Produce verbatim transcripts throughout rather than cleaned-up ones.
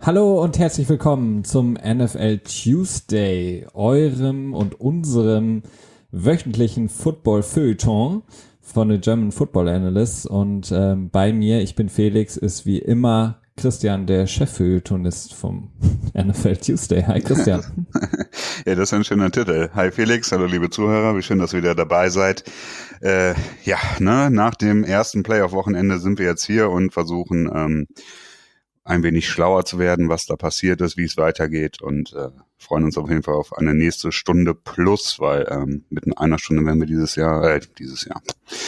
Hallo und herzlich willkommen zum N F L Tuesday, eurem und unserem wöchentlichen Football-Feuilleton von den German Football Analysts. Und ähm, bei mir, ich bin Felix, ist wie immer Christian, der Chef-Feuilletonist vom N F L Tuesday. Hi Christian. Ja, das ist ein schöner Titel. Hi Felix, hallo liebe Zuhörer, wie schön, dass ihr wieder dabei seid. Äh, ja, ne, nach dem ersten Playoff-Wochenende sind wir jetzt hier und versuchen ähm, ein wenig schlauer zu werden, was da passiert ist, wie es weitergeht und äh, freuen uns auf jeden Fall auf eine nächste Stunde plus, weil ähm, mit einer Stunde werden wir dieses Jahr, äh, dieses Jahr,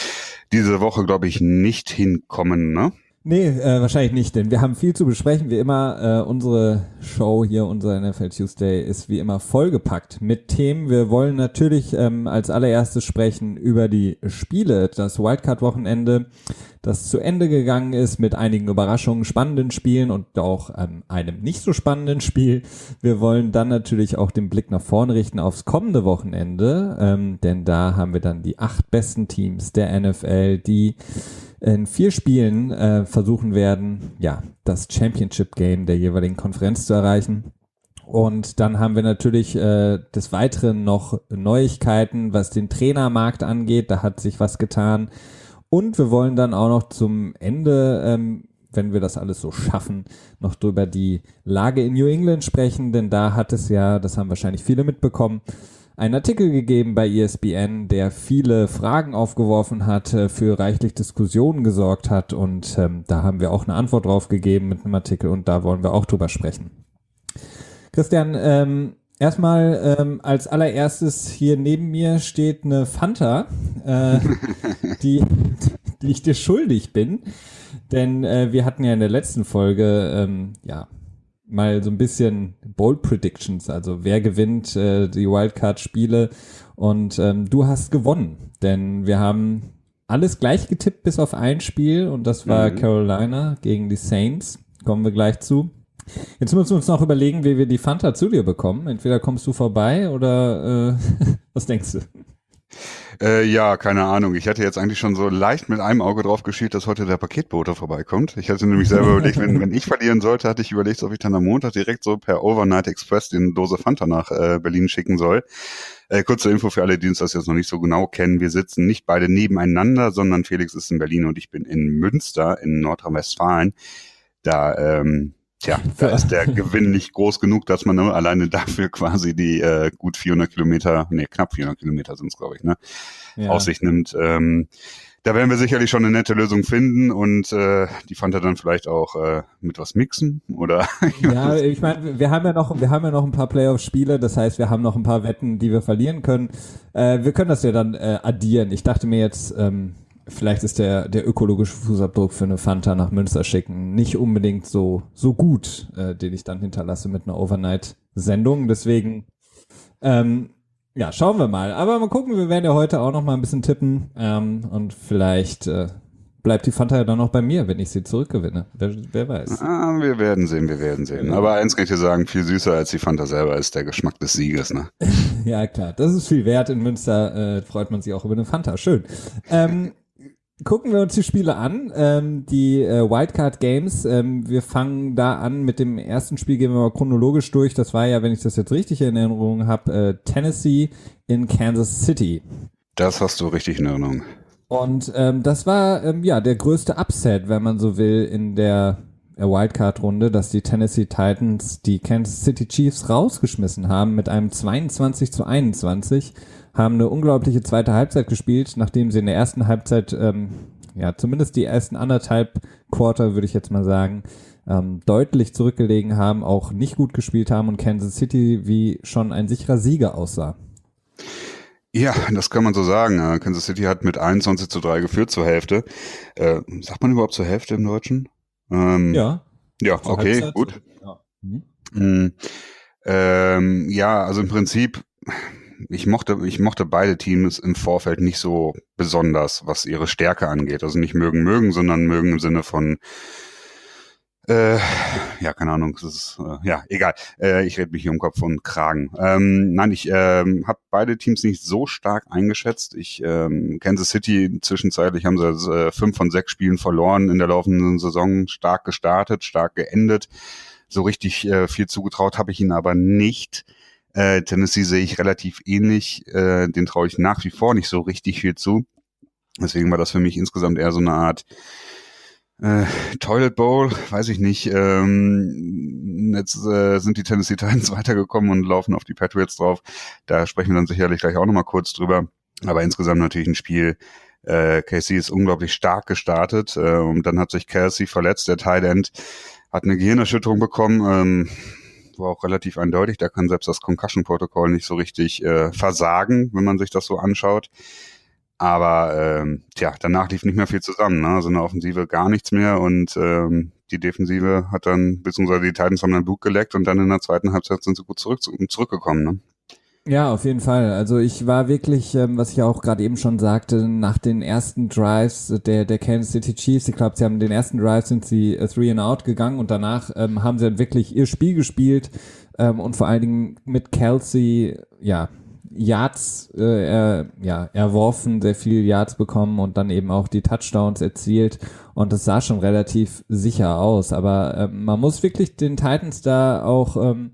diese Woche, glaube ich, nicht hinkommen, ne? Nee, äh, wahrscheinlich nicht, denn wir haben viel zu besprechen, wie immer. Äh, unsere Show hier, unser N F L Tuesday, ist wie immer vollgepackt mit Themen. Wir wollen natürlich ähm, als allererstes sprechen über die Spiele, das Wildcard-Wochenende, das zu Ende gegangen ist mit einigen Überraschungen, spannenden Spielen und auch ähm, einem nicht so spannenden Spiel. Wir wollen dann natürlich auch den Blick nach vorne richten aufs kommende Wochenende, ähm, denn da haben wir dann die acht besten Teams der N F L, die in vier Spielen äh, versuchen werden, ja, das Championship-Game der jeweiligen Konferenz zu erreichen. Und dann haben wir natürlich äh, des Weiteren noch Neuigkeiten, was den Trainermarkt angeht. Da hat sich was getan. Und wir wollen dann auch noch zum Ende, ähm, wenn wir das alles so schaffen, noch drüber die Lage in New England sprechen. Denn da hat es ja, das haben wahrscheinlich viele mitbekommen, einen Artikel gegeben bei E S P N, der viele Fragen aufgeworfen hat, für reichlich Diskussionen gesorgt hat und ähm, da haben wir auch eine Antwort drauf gegeben mit einem Artikel und da wollen wir auch drüber sprechen. Christian, ähm, erstmal ähm, als allererstes hier neben mir steht eine Fanta, äh, die, die ich dir schuldig bin, denn äh, wir hatten ja in der letzten Folge, ähm, ja, mal so ein bisschen Bold Predictions, also wer gewinnt äh, die Wildcard-Spiele und ähm, du hast gewonnen, denn wir haben alles gleich getippt bis auf ein Spiel und das war mhm. Carolina gegen die Saints, kommen wir gleich zu. Jetzt müssen wir uns noch überlegen, wie wir die Fanta zu dir bekommen, entweder kommst du vorbei oder äh, was denkst du? Äh, ja, keine Ahnung. Ich hatte jetzt eigentlich schon so leicht mit einem Auge drauf geschielt, dass heute der Paketbote vorbeikommt. Ich hatte nämlich selber überlegt, wenn, wenn ich verlieren sollte, hatte ich überlegt, ob ich dann am Montag direkt so per Overnight Express den Dose Fanta nach äh, Berlin schicken soll. Äh, kurze Info für alle, die uns das jetzt noch nicht so genau kennen. Wir sitzen nicht beide nebeneinander, sondern Felix ist in Berlin und ich bin in Münster in Nordrhein-Westfalen. Da, ähm, Tja, da ist der Gewinn nicht groß genug, dass man nur alleine dafür quasi die äh, gut vierhundert Kilometer, nee, knapp vierhundert Kilometer sind es, glaube ich, ne, ja. auf sich nimmt. Ähm, da werden wir sicherlich schon eine nette Lösung finden und äh, die Fanta dann vielleicht auch äh, mit was mixen, oder? Ja, ich meine, wir haben ja noch, wir haben ja noch ein paar Playoff-Spiele, das heißt, wir haben noch ein paar Wetten, die wir verlieren können. Äh, wir können das ja dann äh, addieren. Ich dachte mir jetzt, ähm, vielleicht ist der, der ökologische Fußabdruck für eine Fanta nach Münster schicken nicht unbedingt so, so gut, äh, den ich dann hinterlasse mit einer Overnight-Sendung. Deswegen, ähm, ja, schauen wir mal. Aber mal gucken, wir werden ja heute auch noch mal ein bisschen tippen. Ähm, und vielleicht äh, bleibt die Fanta ja dann noch bei mir, wenn ich sie zurückgewinne. Wer, wer weiß. Ah, wir werden sehen, wir werden sehen. Aber eins kann ich dir sagen, viel süßer als die Fanta selber ist der Geschmack des Sieges, ne? Ja, klar. Das ist viel wert. In Münster äh, freut man sich auch über eine Fanta. Schön. Ähm, Gucken wir uns die Spiele an, ähm, die äh, Wildcard Games. Ähm, wir fangen da an mit dem ersten Spiel, gehen wir mal chronologisch durch. Das war ja, wenn ich das jetzt richtig in Erinnerung habe, äh, Tennessee in Kansas City. Das hast du richtig in Erinnerung. Und ähm, das war ähm, ja der größte Upset, wenn man so will, in der äh, Wildcard-Runde, dass die Tennessee Titans die Kansas City Chiefs rausgeschmissen haben mit einem zweiundzwanzig zu einundzwanzig. Haben eine unglaubliche zweite Halbzeit gespielt, nachdem sie in der ersten Halbzeit, ähm, ja, zumindest die ersten anderthalb Quarter, würde ich jetzt mal sagen, ähm, deutlich zurückgelegen haben, auch nicht gut gespielt haben und Kansas City wie schon ein sicherer Sieger aussah. Ja, das kann man so sagen. Kansas City hat mit einundzwanzig zu drei geführt zur Hälfte. Äh, sagt man überhaupt zur Hälfte im Deutschen? Ähm, ja. Ja, okay, Halbzeit. Gut. Ja. Mhm. Mhm. Ähm, ja, also im Prinzip... Ich mochte, ich mochte beide Teams im Vorfeld nicht so besonders, was ihre Stärke angeht. Also nicht mögen, mögen, sondern mögen im Sinne von, äh, ja, keine Ahnung, das ist, äh, ja, egal. Äh, ich rede mich hier um Kopf und Kragen. Ähm, nein, ich ähm, habe beide Teams nicht so stark eingeschätzt. Ich, ähm, Kansas City, zwischenzeitlich haben sie äh, fünf von sechs Spielen verloren in der laufenden Saison, stark gestartet, stark geendet. so richtig äh, viel zugetraut habe ich ihnen aber nicht. Äh, Tennessee sehe ich relativ ähnlich, äh, den traue ich nach wie vor nicht so richtig viel zu. Deswegen war das für mich insgesamt eher so eine Art äh, Toilet Bowl, weiß ich nicht. Ähm, jetzt äh, sind die Tennessee Titans weitergekommen und laufen auf die Patriots drauf. Da sprechen wir dann sicherlich gleich auch nochmal kurz drüber. Aber insgesamt natürlich ein Spiel. Äh, K C ist unglaublich stark gestartet äh, und dann hat sich Kelsey verletzt, der Tight End, hat eine Gehirnerschütterung bekommen. Ähm, war auch relativ eindeutig, da kann selbst das Concussion-Protokoll nicht so richtig äh, versagen, wenn man sich das so anschaut. Aber ähm, tja, danach lief nicht mehr viel zusammen, ne? Also in der Offensive gar nichts mehr und ähm, die Defensive hat dann, beziehungsweise die Titans haben dann Blut geleckt und dann in der zweiten Halbzeit sind sie gut zurück, zurückgekommen, ne? Ja, auf jeden Fall. Also ich war wirklich, ähm, was ich auch gerade eben schon sagte, nach den ersten Drives der der Kansas City Chiefs, ich glaube, sie haben den ersten Drive sind sie äh, three and out gegangen und danach ähm, haben sie dann wirklich ihr Spiel gespielt ähm, und vor allen Dingen mit Kelsey, ja, Yards äh, er, ja, erworfen, sehr viele Yards bekommen und dann eben auch die Touchdowns erzielt und das sah schon relativ sicher aus, aber ähm, man muss wirklich den Titans da auch, ähm,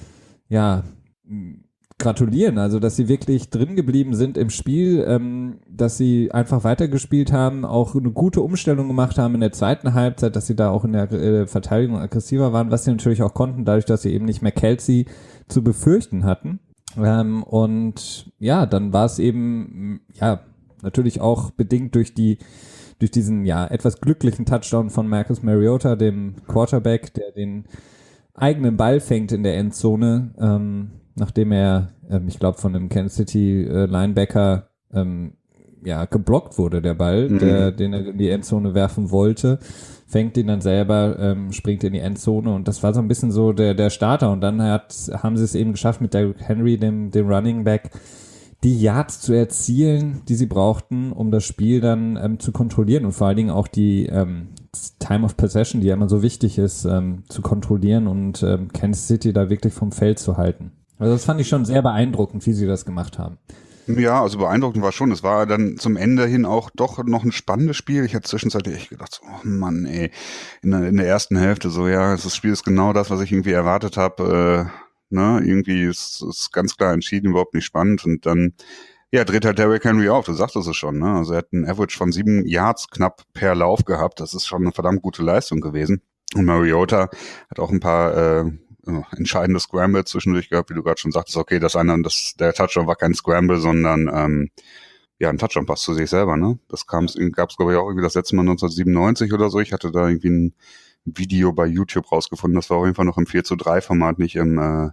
ja, gratulieren, also dass sie wirklich drin geblieben sind im Spiel, ähm, dass sie einfach weitergespielt haben, auch eine gute Umstellung gemacht haben in der zweiten Halbzeit, dass sie da auch in der äh, Verteidigung aggressiver waren, was sie natürlich auch konnten, dadurch, dass sie eben nicht mehr Kelsey zu befürchten hatten. Ähm, und ja, dann war es eben, ja, natürlich auch bedingt durch die durch diesen, ja, etwas glücklichen Touchdown von Marcus Mariota, dem Quarterback, der den eigenen Ball fängt in der Endzone, ähm, nachdem er, ähm, ich glaube, von einem Kansas City äh, Linebacker ähm, ja, geblockt wurde, der Ball, mhm. der, den er in die Endzone werfen wollte, fängt ihn dann selber, ähm, springt in die Endzone und das war so ein bisschen so der, der Starter und dann hat, haben sie es eben geschafft mit Derrick Henry, dem, dem Running Back, die Yards zu erzielen, die sie brauchten, um das Spiel dann ähm, zu kontrollieren und vor allen Dingen auch die ähm, Time of Possession, die ja immer so wichtig ist, ähm, zu kontrollieren und ähm, Kansas City da wirklich vom Feld zu halten. Also das fand ich schon sehr beeindruckend, wie sie das gemacht haben. Ja, also beeindruckend war schon. Es war dann zum Ende hin auch doch noch ein spannendes Spiel. Ich hatte zwischenzeitlich echt gedacht, so, oh Mann, ey, in der, in der ersten Hälfte so, ja, das Spiel ist genau das, was ich irgendwie erwartet habe. Äh, ne, irgendwie ist es ganz klar entschieden, überhaupt nicht spannend. Und dann, ja, dreht halt Derrick Henry auf. Du sagtest es schon, ne? Also er hat einen Average von sieben Yards knapp per Lauf gehabt. Das ist schon eine verdammt gute Leistung gewesen. Und Mariota hat auch ein paar äh, entscheidende Scramble zwischendurch gehabt, wie du gerade schon sagtest, okay, das eine, das, der Touchdown war kein Scramble, sondern ähm, ja, ein Touchdown-Pass zu sich selber, ne? Das gab es, glaube ich, auch irgendwie das letzte Mal neunzehnhundertsiebenundneunzig oder so. Ich hatte da irgendwie ein Video bei YouTube rausgefunden, das war auf jeden Fall noch im vier zu drei Format, nicht im äh,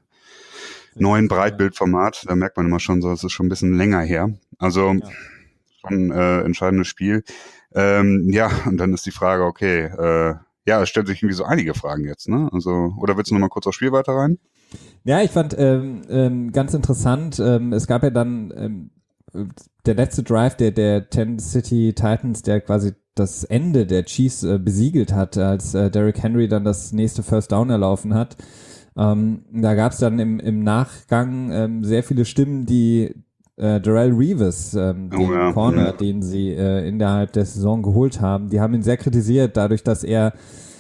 neuen Breitbildformat. Da merkt man immer schon so, es ist schon ein bisschen länger her. Also ja. schon äh, entscheidendes Spiel. Ähm, ja, und dann ist die Frage, okay, äh, ja, es stellt sich irgendwie so einige Fragen jetzt, ne? Also, oder willst du noch mal kurz aufs Spiel weiter rein? Ja, ich fand ähm, ähm, ganz interessant, ähm, es gab ja dann ähm, der letzte Drive der, der Kansas City Titans, der quasi das Ende der Chiefs äh, besiegelt hat, als äh, Derrick Henry dann das nächste First Down erlaufen hat. Ähm, da gab es dann im, im Nachgang ähm, sehr viele Stimmen, die äh, Darrelle Revis, ähm, den oh ja, Corner, ja. den sie äh, innerhalb der Saison geholt haben, die haben ihn sehr kritisiert, dadurch, dass er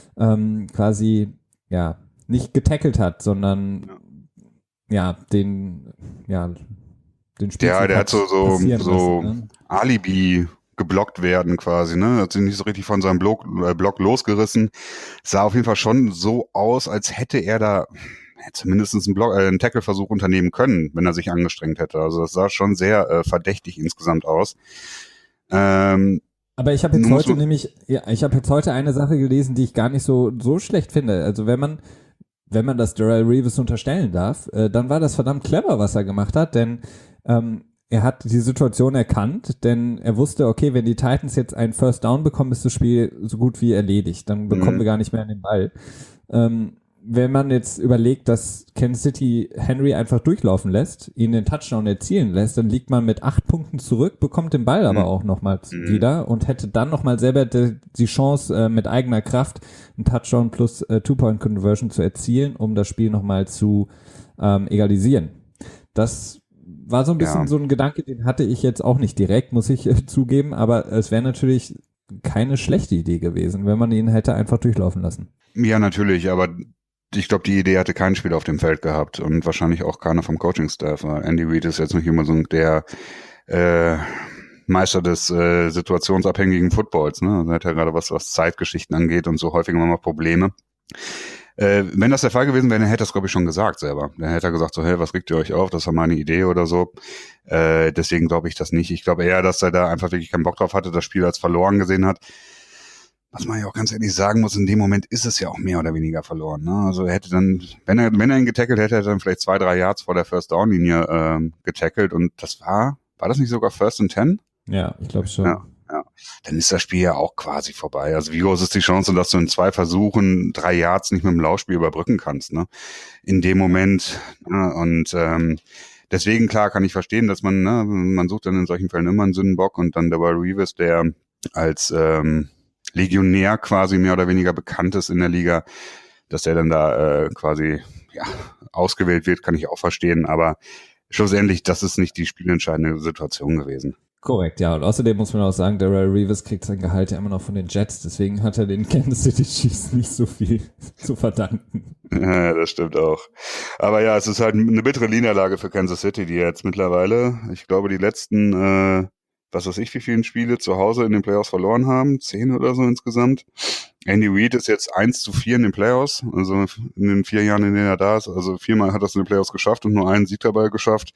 ähm, quasi ja nicht getackelt hat, sondern ja, ja den ja den Spiel ja, der hat so so, so lassen, ne? Alibi geblockt werden quasi, ne? Hat sich nicht so richtig von seinem Block, äh, Block losgerissen. Sah auf jeden Fall schon so aus, als hätte er da zumindest einen, Block, äh, einen Tackle-Versuch unternehmen können, wenn er sich angestrengt hätte. Also das sah schon sehr äh, verdächtig insgesamt aus. Ähm, Aber ich habe jetzt heute nämlich, ja, ich habe jetzt heute eine Sache gelesen, die ich gar nicht so so schlecht finde. Also wenn man wenn man das Darrelle Revis unterstellen darf, äh, dann war das verdammt clever, was er gemacht hat, denn ähm, er hat die Situation erkannt, denn er wusste, okay, wenn die Titans jetzt einen First Down bekommen, ist das Spiel so gut wie erledigt. Dann bekommen mhm. wir gar nicht mehr an den Ball. Ähm, wenn man jetzt überlegt, dass Kansas City Henry einfach durchlaufen lässt, ihn den Touchdown erzielen lässt, dann liegt man mit acht Punkten zurück, bekommt den Ball aber mhm. auch nochmal mhm. wieder und hätte dann nochmal selber die, die Chance, äh, mit eigener Kraft einen Touchdown plus äh, Two-Point-Conversion zu erzielen, um das Spiel nochmal zu ähm, egalisieren. Das war so ein bisschen ja. so ein Gedanke, den hatte ich jetzt auch nicht direkt, muss ich äh, zugeben, aber es wäre natürlich keine schlechte Idee gewesen, wenn man ihn hätte einfach durchlaufen lassen. Ja, natürlich, aber ich glaube, die Idee hatte kein Spieler auf dem Feld gehabt und wahrscheinlich auch keiner vom Coaching-Staff. Andy Reid ist jetzt nicht immer so der äh, Meister des äh, situationsabhängigen Footballs. Ne? Also er hat ja gerade was, was Zeitgeschichten angeht und so häufig immer mal Probleme. Äh, wenn das der Fall gewesen wäre, dann hätte er es, glaube ich, schon gesagt selber. Dann hätte er gesagt so, hey, was regt ihr euch auf? Das war meine Idee oder so. Äh, deswegen glaube ich das nicht. Ich glaube eher, dass er da einfach wirklich keinen Bock drauf hatte, das Spiel als verloren gesehen hat. Was man ja auch ganz ehrlich sagen muss, in dem Moment ist es ja auch mehr oder weniger verloren. Ne? Also er hätte dann, wenn er, wenn er ihn getackelt hätte, hätte er dann vielleicht zwei, drei Yards vor der First-Down-Linie ähm, getackelt und das war, war das nicht sogar First and Ten? Ja, ich glaube schon. Ja, ja. Dann ist das Spiel ja auch quasi vorbei. Also wie groß ist die Chance, dass du in zwei Versuchen drei Yards nicht mit dem Laufspiel überbrücken kannst, ne? In dem Moment. Ne? Und ähm, deswegen, klar, kann ich verstehen, dass man, ne, man sucht dann in solchen Fällen immer einen Sündenbock und dann der Will Reeves, der als ähm, Legionär quasi mehr oder weniger bekannt ist in der Liga, dass der dann da äh, quasi ja ausgewählt wird, kann ich auch verstehen, aber schlussendlich, das ist nicht die spielentscheidende Situation gewesen. Korrekt, ja. Und außerdem muss man auch sagen, Darrell Reeves kriegt sein Gehalt ja immer noch von den Jets, deswegen hat er den Kansas City Chiefs nicht so viel zu verdanken. Ja, das stimmt auch. Aber ja, es ist halt eine bittere Niederlage für Kansas City, die jetzt mittlerweile, ich glaube, die letzten äh, was weiß ich, wie viele Spiele zu Hause in den Playoffs verloren haben, zehn oder so insgesamt. Andy Reid ist jetzt eins zu vier in den Playoffs, also in den vier Jahren, in denen er da ist, also viermal hat er es in den Playoffs geschafft und nur einen Sieg dabei geschafft.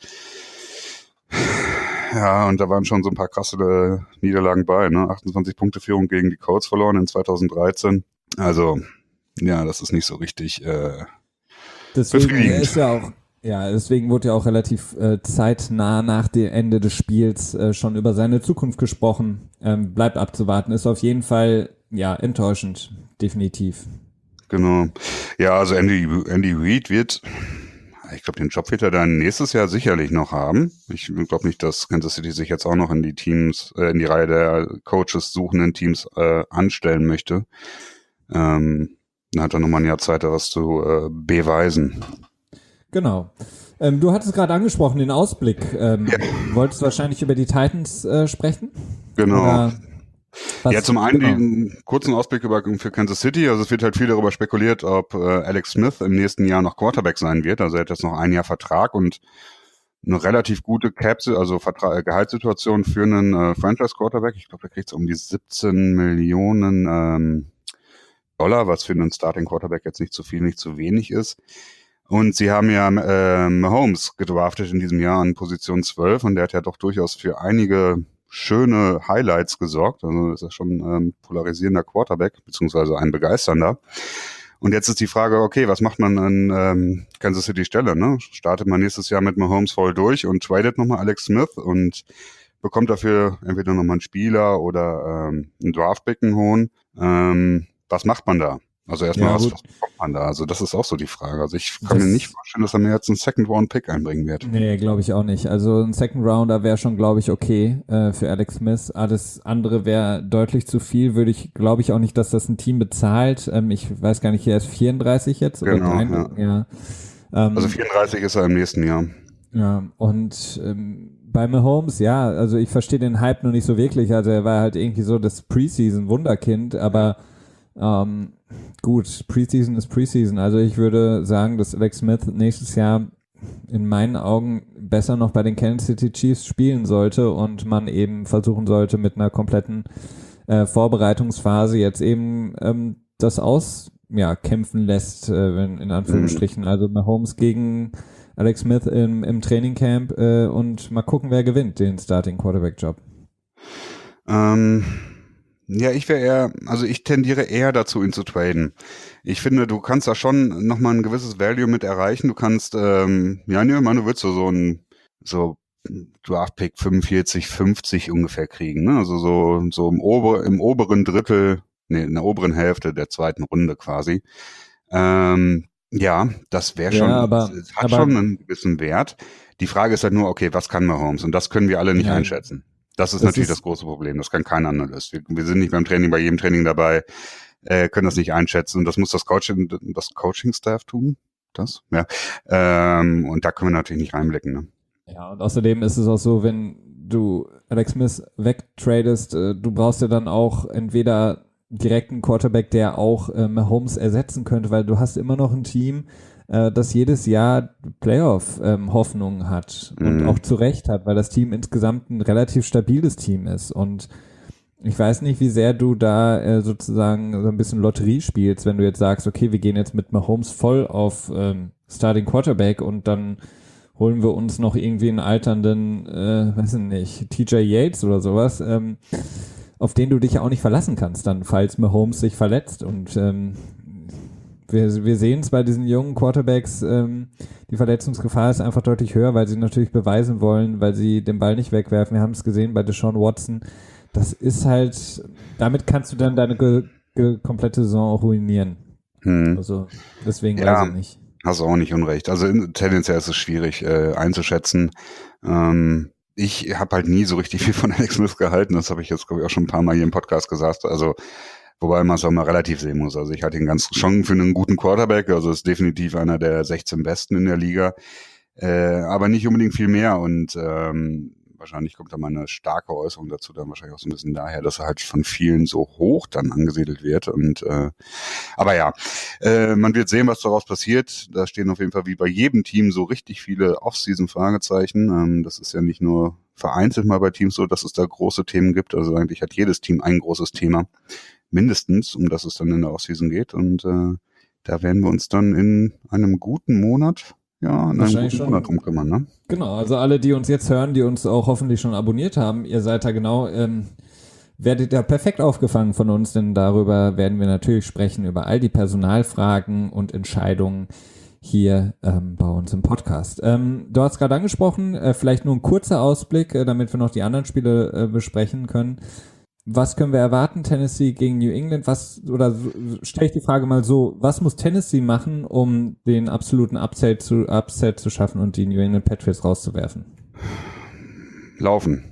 Ja, und da waren schon so ein paar krasse äh, Niederlagen bei, ne? achtundzwanzig Punkte Führung gegen die Colts verloren in zweitausenddreizehn. Also, ja, das ist nicht so richtig äh, Deswegen befriedigend. ist ja auch Ja, deswegen wurde ja auch relativ äh, zeitnah nach dem Ende des Spiels äh, schon über seine Zukunft gesprochen. Ähm, bleibt abzuwarten. Ist auf jeden Fall, ja, enttäuschend. Definitiv. Genau. Ja, also Andy, Andy Reid wird, ich glaube, den Job wird er dann nächstes Jahr sicherlich noch haben. Ich glaube nicht, dass Kansas City sich jetzt auch noch in die Teams, äh, in die Reihe der Coaches suchenden Teams äh, anstellen möchte. Ähm, dann hat er nochmal ein Jahr Zeit, da was zu äh, beweisen. Genau. Ähm, du hattest gerade angesprochen, den Ausblick. Ähm, ja. Wolltest wahrscheinlich über die Titans äh, sprechen? Genau. Oder was? Ja, zum einen genau. den kurzen Ausblick über, für Kansas City. Also es wird halt viel darüber spekuliert, ob äh, Alex Smith im nächsten Jahr noch Quarterback sein wird. Also er hat jetzt noch ein Jahr Vertrag und eine relativ gute Cap, also Vertra- Gehaltssituation für einen äh, Franchise-Quarterback. Ich glaube, der kriegt so um die siebzehn Millionen ähm, Dollar, was für einen Starting-Quarterback jetzt nicht zu viel, nicht zu wenig ist. Und sie haben ja äh, Mahomes gedraftet in diesem Jahr an Position zwölf und der hat ja doch durchaus für einige schöne Highlights gesorgt. Also ist ja schon ähm, polarisierender Quarterback, beziehungsweise ein begeisternder. Und jetzt ist die Frage, okay, was macht man an ähm, Kansas City Stelle? Ne? Startet man nächstes Jahr mit Mahomes voll durch und tradet nochmal Alex Smith und bekommt dafür entweder nochmal einen Spieler oder ähm, einen Draftpick einen hohen. Ähm, was macht man da? Also erstmal, Ja, was, gut. was bekommt man da? Also das ist auch so die Frage. Also ich kann Das- mir nicht vorstellen, dass er mir jetzt einen Second-Round-Pick einbringen wird. Nee, glaube ich auch nicht. Also ein Second Rounder wäre schon, glaube ich, okay äh, für Alex Smith. Alles andere wäre deutlich zu viel. Würde ich, glaube ich auch nicht, dass das ein Team bezahlt. Ähm, ich weiß gar nicht, er ist vierunddreißig jetzt oder Genau, drei, ja. ja. Ähm, Also vierunddreißig ist er im nächsten Jahr. Ja, und ähm, bei Mahomes, ja, also ich verstehe den Hype noch nicht so wirklich. Also er war halt irgendwie so das Preseason-Wunderkind, aber ähm, gut, Preseason ist Preseason. Also ich würde sagen, dass Alex Smith nächstes Jahr in meinen Augen besser noch bei den Kansas City Chiefs spielen sollte und man eben versuchen sollte, mit einer kompletten äh, Vorbereitungsphase jetzt eben ähm, das aus, ja, kämpfen lässt, äh, wenn, in Anführungsstrichen. Also Mahomes gegen Alex Smith im, im Trainingcamp äh, und mal gucken, wer gewinnt den Starting Quarterback Job. Ähm, ja, ich wäre eher, also ich tendiere eher dazu, ihn zu traden. Ich finde, du kannst da schon nochmal ein gewisses Value mit erreichen. Du kannst, ähm, ja, ne, man, du willst so, so ein, so Draft-Pick fünfundvierzig, fünfzig ungefähr kriegen, ne? Also so, so im, Ober, im oberen Drittel, nee, in der oberen Hälfte der zweiten Runde quasi. Ähm, ja, das wäre schon, Ja, aber, es hat aber schon einen gewissen Wert. Die Frage ist halt nur, okay, was kann Mahomes? Und das können wir alle nicht Ja, einschätzen. Das ist das natürlich ist- das große Problem. Das kann kein Analyst. Wir, wir sind nicht beim Training, bei jedem Training dabei, äh, können das nicht einschätzen. Und das muss das Coaching, das Coaching-Staff tun. Das, ja. Ähm, und da können wir natürlich nicht reinblicken. Ne? Ja, und außerdem ist es auch so, wenn du Alex Smith wegtradest, äh, du brauchst ja dann auch entweder direkten Quarterback, der auch äh, Mahomes ersetzen könnte, weil du hast immer noch ein Team, äh, das jedes Jahr Playoff-Hoffnungen ähm, hat und Mhm. auch zu Recht hat, weil das Team insgesamt ein relativ stabiles Team ist. Und ich weiß nicht, wie sehr du da äh, sozusagen so ein bisschen Lotterie spielst, wenn du jetzt sagst, okay, wir gehen jetzt mit Mahomes voll auf ähm, Starting Quarterback und dann holen wir uns noch irgendwie einen alternden, äh, weiß ich nicht, T J Yates oder sowas, ähm, auf den du dich ja auch nicht verlassen kannst, dann, falls Mahomes sich verletzt. Und ähm, wir, wir sehen es bei diesen jungen Quarterbacks, ähm, die Verletzungsgefahr ist einfach deutlich höher, weil sie natürlich beweisen wollen, weil sie den Ball nicht wegwerfen. Wir haben es gesehen bei Deshaun Watson. Das ist halt, damit kannst du dann deine ge, ge, komplette Saison auch ruinieren. Mhm. Also deswegen Ja, weiß ich nicht. hast auch nicht unrecht. Also in, tendenziell ist es schwierig äh, einzuschätzen. Ähm, ich habe halt nie so richtig viel von Alex Smith gehalten. Das habe ich jetzt, glaube ich, auch schon ein paar Mal hier im Podcast gesagt. Also wobei man es auch mal relativ sehen muss. Also ich halte ihn ganz schon für einen guten Quarterback. Also ist definitiv einer der sechzehn Besten in der Liga. Äh, aber nicht unbedingt viel mehr. Und ähm, wahrscheinlich kommt da mal eine starke Äußerung dazu, dann wahrscheinlich auch so ein bisschen daher, dass er halt von vielen so hoch dann angesiedelt wird. Und äh, aber ja, äh, man wird sehen, was daraus passiert. Da stehen auf jeden Fall wie bei jedem Team so richtig viele Off-Season-Fragezeichen. Ähm, das ist ja nicht nur vereinzelt mal bei Teams so, dass es da große Themen gibt. Also eigentlich hat jedes Team ein großes Thema, mindestens, um das es dann in der Off-Season geht. Und äh, da werden wir uns dann in einem guten Monat, ja, in einem Wahrscheinlich guten Monat schon. drum kümmern, ne? Genau, also alle, die uns jetzt hören, die uns auch hoffentlich schon abonniert haben, ihr seid da genau, ähm, werdet ihr perfekt aufgefangen von uns, denn darüber werden wir natürlich sprechen, über all die Personalfragen und Entscheidungen hier ähm, bei uns im Podcast. Ähm, du hast gerade angesprochen, äh, vielleicht nur ein kurzer Ausblick, äh, damit wir noch die anderen Spiele äh, besprechen können. Was können wir erwarten, Tennessee gegen New England? Was, oder so, stelle ich die Frage mal so, was muss Tennessee machen, um den absoluten Upset zu, Upset zu schaffen und die New England Patriots rauszuwerfen? Laufen.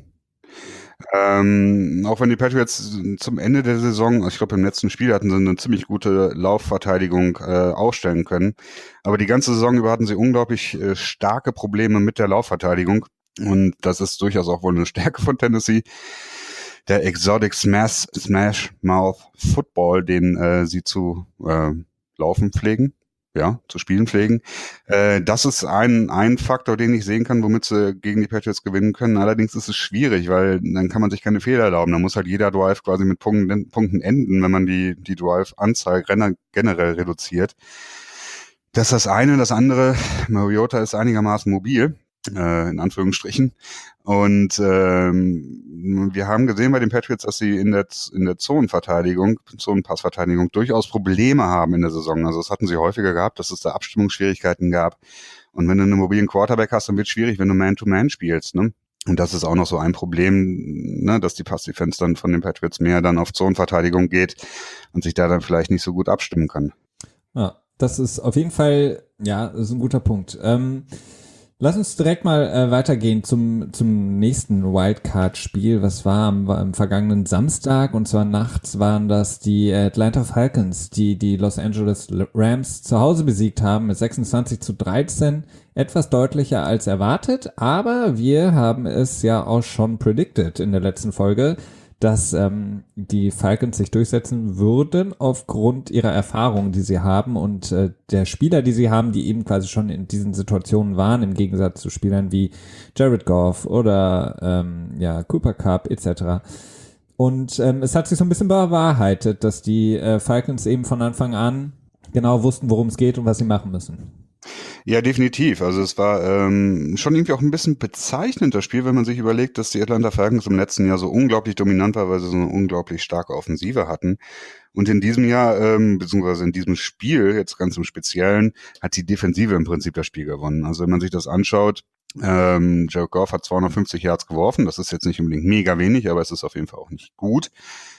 Ähm, auch wenn die Patriots zum Ende der Saison, ich glaube im letzten Spiel hatten sie eine ziemlich gute Laufverteidigung äh, aufstellen können, aber die ganze Saison über hatten sie unglaublich äh, starke Probleme mit der Laufverteidigung und das ist durchaus auch wohl eine Stärke von Tennessee. Der Exotic Smash, Smash Mouth Football, den äh, sie zu äh, laufen pflegen, ja, zu spielen pflegen. Äh, das ist ein, ein Faktor, den ich sehen kann, womit sie gegen die Patriots gewinnen können. Allerdings ist es schwierig, weil dann kann man sich keine Fehler erlauben. Da muss halt jeder Drive quasi mit Punkten, Punkten enden, wenn man die, die Drive-Anzahl generell reduziert. Das ist das eine. Das andere, Mariota ist einigermaßen mobil, äh, in Anführungsstrichen. Und ähm, wir haben gesehen bei den Patriots, dass sie in der, in der Zonenverteidigung, Zonenpassverteidigung durchaus Probleme haben in der Saison. Also das hatten sie häufiger gehabt, dass es da Abstimmungsschwierigkeiten gab. Und wenn du einen mobilen Quarterback hast, dann wird es schwierig, wenn du Man-to-Man spielst, ne? Und das ist auch noch so ein Problem, ne, dass die Pass-Defense dann von den Patriots mehr dann auf Zonenverteidigung geht und sich da dann vielleicht nicht so gut abstimmen kann. Ja, das ist auf jeden Fall, ja, das ist ein guter Punkt. Ähm, Lass uns direkt mal äh, weitergehen zum, zum nächsten Wildcard-Spiel. Was war am, war am vergangenen Samstag? Und zwar nachts waren das die Atlanta Falcons, die die Los Angeles Rams zu Hause besiegt haben mit sechsundzwanzig zu dreizehn. Etwas deutlicher als erwartet, aber wir haben es ja auch schon predicted in der letzten Folge, dass ähm, die Falcons sich durchsetzen würden aufgrund ihrer Erfahrung, die sie haben und äh, der Spieler, die sie haben, die eben quasi schon in diesen Situationen waren, im Gegensatz zu Spielern wie Jared Goff oder ähm, ja Cooper Kupp et cetera. Und ähm, es hat sich so ein bisschen bewahrheitet, dass die äh, Falcons eben von Anfang an genau wussten, worum es geht und was sie machen müssen. Ja, definitiv. Also es war ähm, schon irgendwie auch ein bisschen bezeichnend, das Spiel, wenn man sich überlegt, dass die Atlanta Falcons im letzten Jahr so unglaublich dominant war, weil sie so eine unglaublich starke Offensive hatten. Und in diesem Jahr, ähm, beziehungsweise in diesem Spiel, jetzt ganz im Speziellen, hat die Defensive im Prinzip das Spiel gewonnen. Also wenn man sich das anschaut, ähm, Jared Goff hat zweihundertfünfzig Yards geworfen. Das ist jetzt nicht unbedingt mega wenig, aber es ist auf jeden Fall auch nicht gut.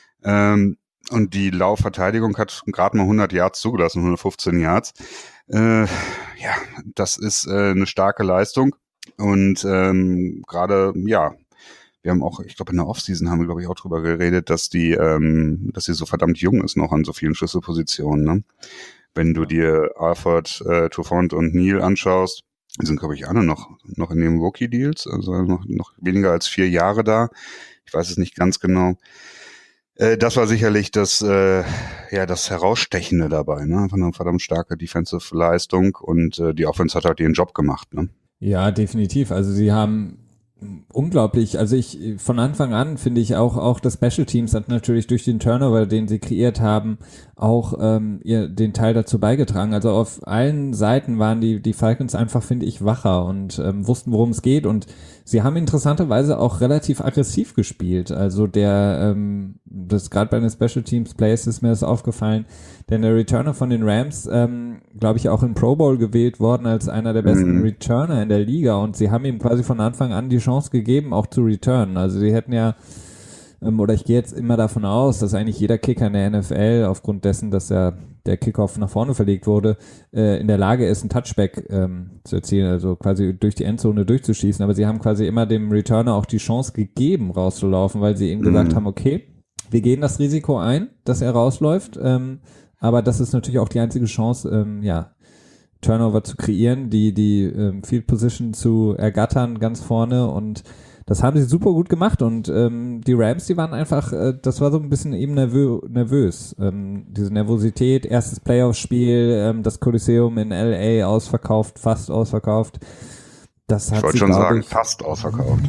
Ähm, und die Laufverteidigung hat gerade mal hundert Yards zugelassen, hundertfünfzehn Yards. Äh, ja, das ist äh, eine starke Leistung. Und ähm, gerade, ja, wir haben auch, ich glaube, in der Offseason haben wir, glaube ich, auch drüber geredet, dass die, ähm, dass sie so verdammt jung ist noch an so vielen Schlüsselpositionen. Ne? Wenn du dir Alford, äh, Trufant und Neal anschaust, die sind, glaube ich, alle noch, noch in den Rookie-Deals, also noch, noch weniger als vier Jahre da. Ich weiß es nicht ganz genau. Äh, das war sicherlich das, äh, ja, das Herausstechende dabei, ne? Einfach eine verdammt starke Defensive-Leistung und äh, die Offense hat halt ihren Job gemacht, ne? Ja, definitiv. Also sie haben unglaublich, also ich von Anfang an finde ich auch auch das Special Teams hat natürlich durch den Turnover, den sie kreiert haben, auch ähm, ihr den Teil dazu beigetragen. Also auf allen Seiten waren die die Falcons einfach, finde ich, wacher und ähm, wussten, worum es geht, und sie haben interessanterweise auch relativ aggressiv gespielt. Also der ähm, das gerade bei den Special Teams Plays ist mir das aufgefallen, denn der Returner von den Rams, ähm, glaube ich, auch im Pro Bowl gewählt worden als einer der besten Mhm. Returner in der Liga, und sie haben ihm quasi von Anfang an die Chance gegeben, auch zu returnen. Also sie hätten ja, ähm, oder ich gehe jetzt immer davon aus, dass eigentlich jeder Kicker in der N F L, aufgrund dessen, dass ja der Kickoff nach vorne verlegt wurde, äh, in der Lage ist, einen Touchback ähm, zu erzielen, also quasi durch die Endzone durchzuschießen. Aber sie haben quasi immer dem Returner auch die Chance gegeben, rauszulaufen, weil sie ihm gesagt Mhm. haben, okay, wir gehen das Risiko ein, dass er rausläuft, ähm, aber das ist natürlich auch die einzige Chance, ähm, ja, Turnover zu kreieren, die, die ähm, Field Position zu ergattern ganz vorne, und das haben sie super gut gemacht, und ähm, die Rams, die waren einfach, äh, das war so ein bisschen eben nervö nervös, ähm, diese Nervosität, erstes Playoff-Spiel, ähm, das Kolosseum in L A ausverkauft, fast ausverkauft, das Ich hat wollte sie, schon glaube sagen, ich, fast ausverkauft.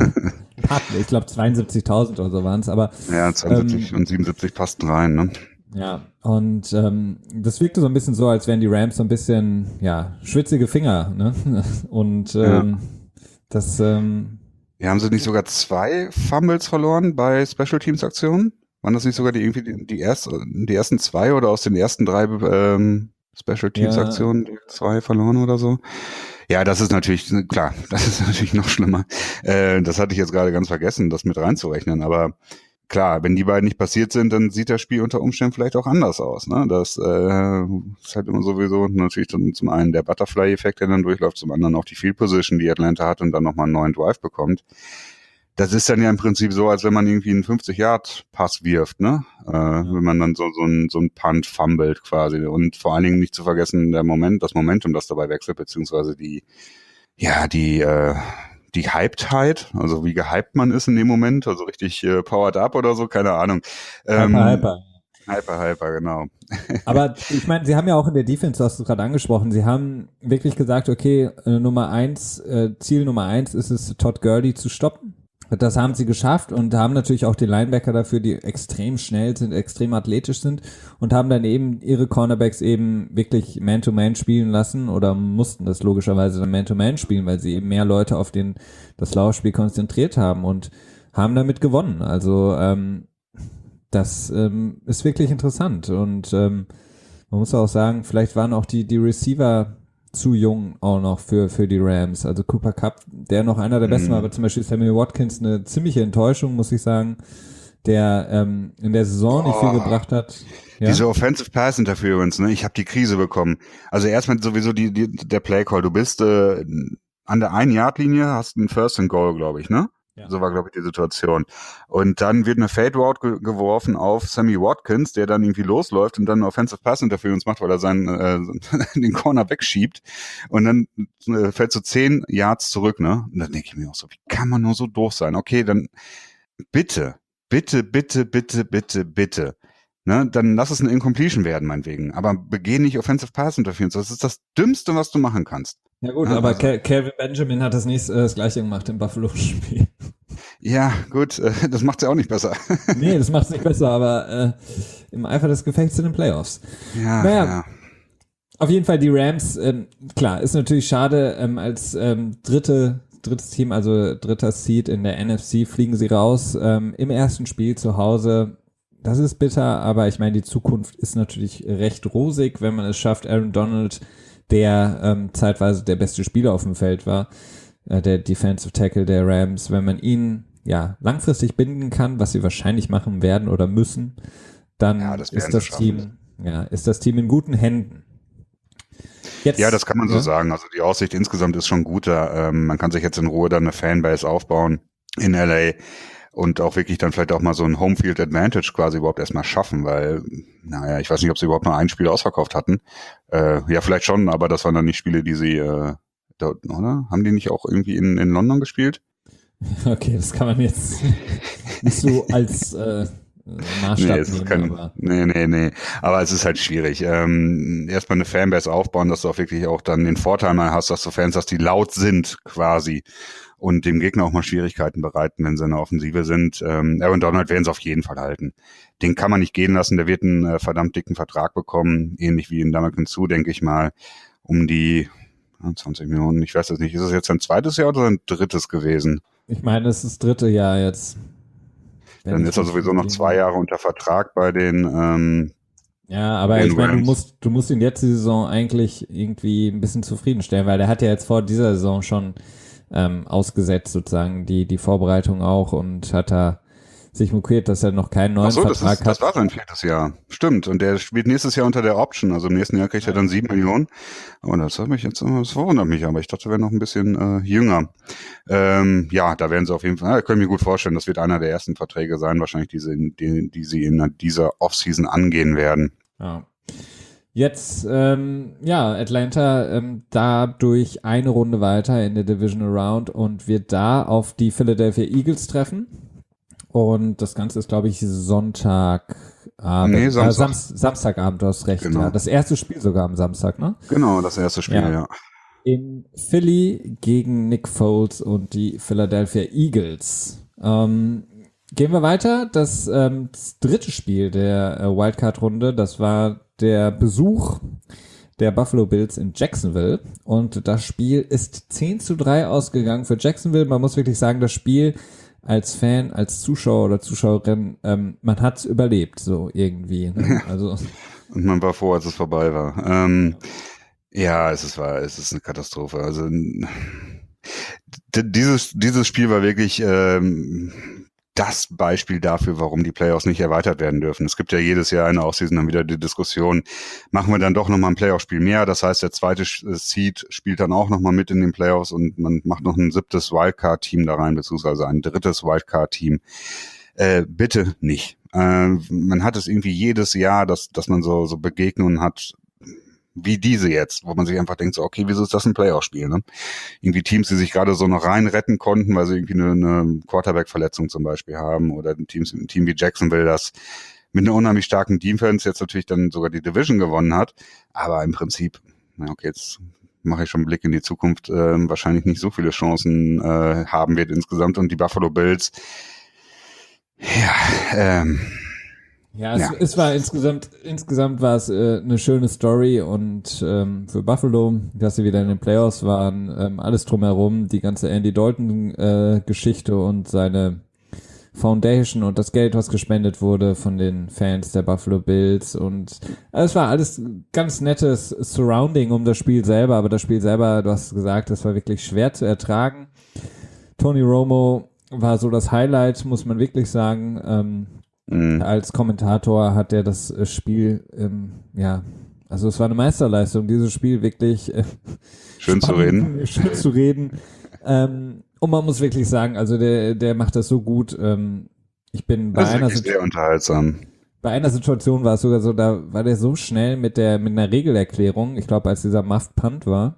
ich glaube zweiundsiebzigtausend oder so waren es, aber Ja, ähm, zweiundsiebzig und siebenundsiebzig passten rein, ne? ja, und ähm, das wirkte so ein bisschen so, als wären die Rams so ein bisschen, ja, schwitzige Finger, ne? Und Ja. ähm, das, ähm, Ja, haben sie nicht sogar zwei Fumbles verloren bei Special Teams Aktionen? Waren das nicht sogar die irgendwie die, die, erst, die ersten zwei oder aus den ersten drei ähm, Special Teams ja, Aktionen die zwei verloren oder so? Ja, das ist natürlich, klar, das ist natürlich noch schlimmer. Äh, das hatte ich jetzt gerade ganz vergessen, das mit reinzurechnen, aber klar, wenn die beiden nicht passiert sind, dann sieht das Spiel unter Umständen vielleicht auch anders aus. Ne? Das äh, ist halt immer sowieso natürlich dann zum einen der Butterfly-Effekt, der dann durchläuft, zum anderen auch die Field Position, die Atlanta hat und dann nochmal einen neuen Drive bekommt. Das ist dann ja im Prinzip so, als wenn man irgendwie einen fünfzig-Yard-Pass wirft, ne? Äh, ja. wenn man dann so, so ein, so ein Punt fummelt quasi. Und vor allen Dingen nicht zu vergessen, der Moment, das Momentum, das dabei wechselt, beziehungsweise die, ja, die, äh, die Hypedheit, also wie gehypt man ist in dem Moment, also richtig äh, powered up oder so, keine Ahnung. Hyper, Ähm, hyper. hyper, hyper, genau. Aber ich meine, sie haben ja auch in der Defense, du hast es gerade angesprochen, sie haben wirklich gesagt, okay, äh, Nummer eins, äh, Ziel Nummer eins ist es, Todd Gurley zu stoppen. Das haben sie geschafft und haben natürlich auch die Linebacker dafür, die extrem schnell sind, extrem athletisch sind, und haben dann eben ihre Cornerbacks eben wirklich Man-to-Man spielen lassen oder mussten das logischerweise dann Man-to-Man spielen, weil sie eben mehr Leute auf den, das Laufspiel konzentriert haben und haben damit gewonnen. Also ähm, das ähm, ist wirklich interessant, und ähm, man muss auch sagen, vielleicht waren auch die, die Receiver zu jung auch noch für, für die Rams. Also Cooper Kupp, der noch einer der besten war, aber zum Beispiel Samuel Watkins eine ziemliche Enttäuschung, muss ich sagen, der ähm, in der Saison nicht viel Oh, gebracht hat. Ja? diese Offensive Pass Interference, ne? Ich habe die Krise bekommen. Also erstmal sowieso die, die der Play Call. Du bist äh, an der Ein-Yard-Linie, hast einen First and Goal, glaube ich, ne? Ja. So war, glaube ich, die Situation. Und dann wird eine Fade Route ge geworfen auf Sammy Watkins, der dann irgendwie losläuft und dann eine Offensive Pass Interference macht, weil er seinen äh, den Corner wegschiebt. Und dann äh, fällt so zehn Yards zurück, ne? Und dann denke ich mir auch so, wie kann man nur so doof sein? Okay, dann bitte, bitte, bitte, bitte, bitte, bitte. Ne, dann lass es eine Incompletion werden, meinetwegen. Aber begeh nicht Offensive Pass Interference. Das ist das Dümmste, was du machen kannst. Ja gut, Ja, aber also, Calvin Benjamin hat das nächste, äh, das gleiche gemacht im Buffalo-Spiel. ja, gut, äh, das macht's ja auch nicht besser. Nee, das macht es nicht besser, aber äh, im Eifer des Gefechts in den Playoffs. Ja, Naja, ja. auf jeden Fall die Rams, ähm, klar, ist natürlich schade, ähm, als ähm, dritte, drittes Team, also dritter Seed in der N F C, fliegen sie raus ähm, im ersten Spiel zu Hause. Das ist bitter, aber ich meine, die Zukunft ist natürlich recht rosig, wenn man es schafft. Aaron Donald, der ähm, zeitweise der beste Spieler auf dem Feld war, äh, der Defensive Tackle der Rams, wenn man ihn ja langfristig binden kann, was sie wahrscheinlich machen werden oder müssen, dann Ja, das ist werden das sie Team, ja, ist das Team in guten Händen. Jetzt, Ja, das kann man so ja? sagen. Also die Aussicht insgesamt ist schon guter. Ähm, man kann sich jetzt in Ruhe dann eine Fanbase aufbauen in L A und auch wirklich dann vielleicht auch mal so ein Homefield Advantage quasi überhaupt erstmal schaffen, weil, naja, ich weiß nicht, ob sie überhaupt mal ein Spiel ausverkauft hatten. Äh, ja, vielleicht schon, aber das waren dann nicht Spiele, die sie, äh, dort, oder? Haben die nicht auch irgendwie in, in London gespielt? Okay, das kann man jetzt nicht so als äh, Maßstab nee, es ist nehmen. kein, Aber nee, nee, nee. Aber es ist halt schwierig. Ähm, erstmal eine Fanbase aufbauen, dass du auch wirklich auch dann den Vorteil mal hast, dass du Fans hast, die laut sind quasi und dem Gegner auch mal Schwierigkeiten bereiten, wenn sie in der Offensive sind. Ähm, Aaron Donald werden sie auf jeden Fall halten. Den kann man nicht gehen lassen. Der wird einen äh, verdammt dicken Vertrag bekommen, ähnlich wie in Ndamukong Suh, denke ich mal, um die zwanzig Millionen. Ich weiß es nicht. Ist es jetzt ein zweites Jahr oder ein drittes gewesen? ich meine, es ist das dritte Jahr jetzt. Dann ist er sowieso noch zwei Jahre unter Vertrag bei den ähm, Ja, aber den ich meine, du Rams. musst, du musst ihn jetzt die Saison eigentlich irgendwie ein bisschen zufriedenstellen, weil der hat ja jetzt vor dieser Saison schon ähm, ausgesetzt sozusagen die, die Vorbereitung auch und hat da sich mokiert, dass er noch keinen neuen Ach so, das, Vertrag ist, das hat. war sein viertes Jahr. Stimmt. Und der spielt nächstes Jahr unter der Option. Also im nächsten Jahr kriegt er dann sieben Millionen. Und das hat mich jetzt, das verwundert mich, aber ich dachte, er wäre noch ein bisschen äh, jünger. Ähm, ja, da werden sie auf jeden Fall, ja, ich kann mir gut vorstellen, das wird einer der ersten Verträge sein, wahrscheinlich diese, die, die sie in dieser Offseason angehen werden. Ja. Jetzt, ähm, ja, Atlanta ähm, da durch eine Runde weiter in der Divisional Round und wird da auf die Philadelphia Eagles treffen. Und das Ganze ist, glaube ich, Sonntagabend. Nee, Samstag. Äh, Sam- Samstagabend, du hast recht. Genau. Ja. Das erste Spiel sogar am Samstag, ne? Genau, das erste Spiel, Ja. ja. In Philly gegen Nick Foles und die Philadelphia Eagles. Ähm, gehen wir weiter. Das, ähm, das dritte Spiel der äh, Wildcard-Runde, das war der Besuch der Buffalo Bills in Jacksonville. Und das Spiel ist zehn zu drei ausgegangen für Jacksonville. Man muss wirklich sagen, das Spiel als Fan, als Zuschauer oder Zuschauerin, ähm, man hat's überlebt, so irgendwie. Ne? Also Und man war froh, als es vorbei war. Ähm, ja, es ist, war, es ist eine Katastrophe. Also d- dieses, dieses Spiel war wirklich ähm, das Beispiel dafür, warum die Playoffs nicht erweitert werden dürfen. Es gibt ja jedes Jahr eine Offseason dann wieder die Diskussion, machen wir dann doch nochmal ein Playoff-Spiel mehr? Das heißt, der zweite Seed spielt dann auch nochmal mit in den Playoffs und man macht noch ein siebtes Wildcard-Team da rein, beziehungsweise ein drittes Wildcard-Team. Äh, bitte nicht. Äh, man hat es irgendwie jedes Jahr, dass, dass man so, so Begegnungen hat, wie diese jetzt, wo man sich einfach denkt, so, okay, wieso ist das ein Playoff-Spiel, ne? Irgendwie Teams, die sich gerade so noch rein retten konnten, weil sie irgendwie eine, eine Quarterback-Verletzung zum Beispiel haben oder ein, Teams, ein Team wie Jacksonville, das mit einer unheimlich starken Defense jetzt natürlich dann sogar die Division gewonnen hat, aber im Prinzip, na okay, jetzt mache ich schon einen Blick in die Zukunft, äh, wahrscheinlich nicht so viele Chancen äh, haben wird insgesamt und die Buffalo Bills, ja, ähm, ja, es, Ja. es war insgesamt, insgesamt war es äh, eine schöne Story und ähm, für Buffalo, dass sie wieder in den Playoffs waren, ähm, alles drumherum, die ganze Andy Dalton-Geschichte äh, und seine Foundation und das Geld, was gespendet wurde von den Fans der Buffalo Bills und äh, es war alles ganz nettes Surrounding um das Spiel selber, aber das Spiel selber, du hast gesagt, das war wirklich schwer zu ertragen. Tony Romo war so das Highlight, muss man wirklich sagen. Ähm, mh, Als Kommentator hat er das äh, Spiel, ähm, ja, also es war eine Meisterleistung, dieses Spiel wirklich äh, schön zu spannend, reden. schön zu reden. Ähm, und man muss wirklich sagen, also der, der macht das so gut. Ähm, ich bin bei Das ist einer, wirklich Situ- sehr unterhaltsam. bei einer Situation war es sogar so, da war der so schnell mit der mit einer Regelerklärung, ich glaube, als dieser Muffed Punt war,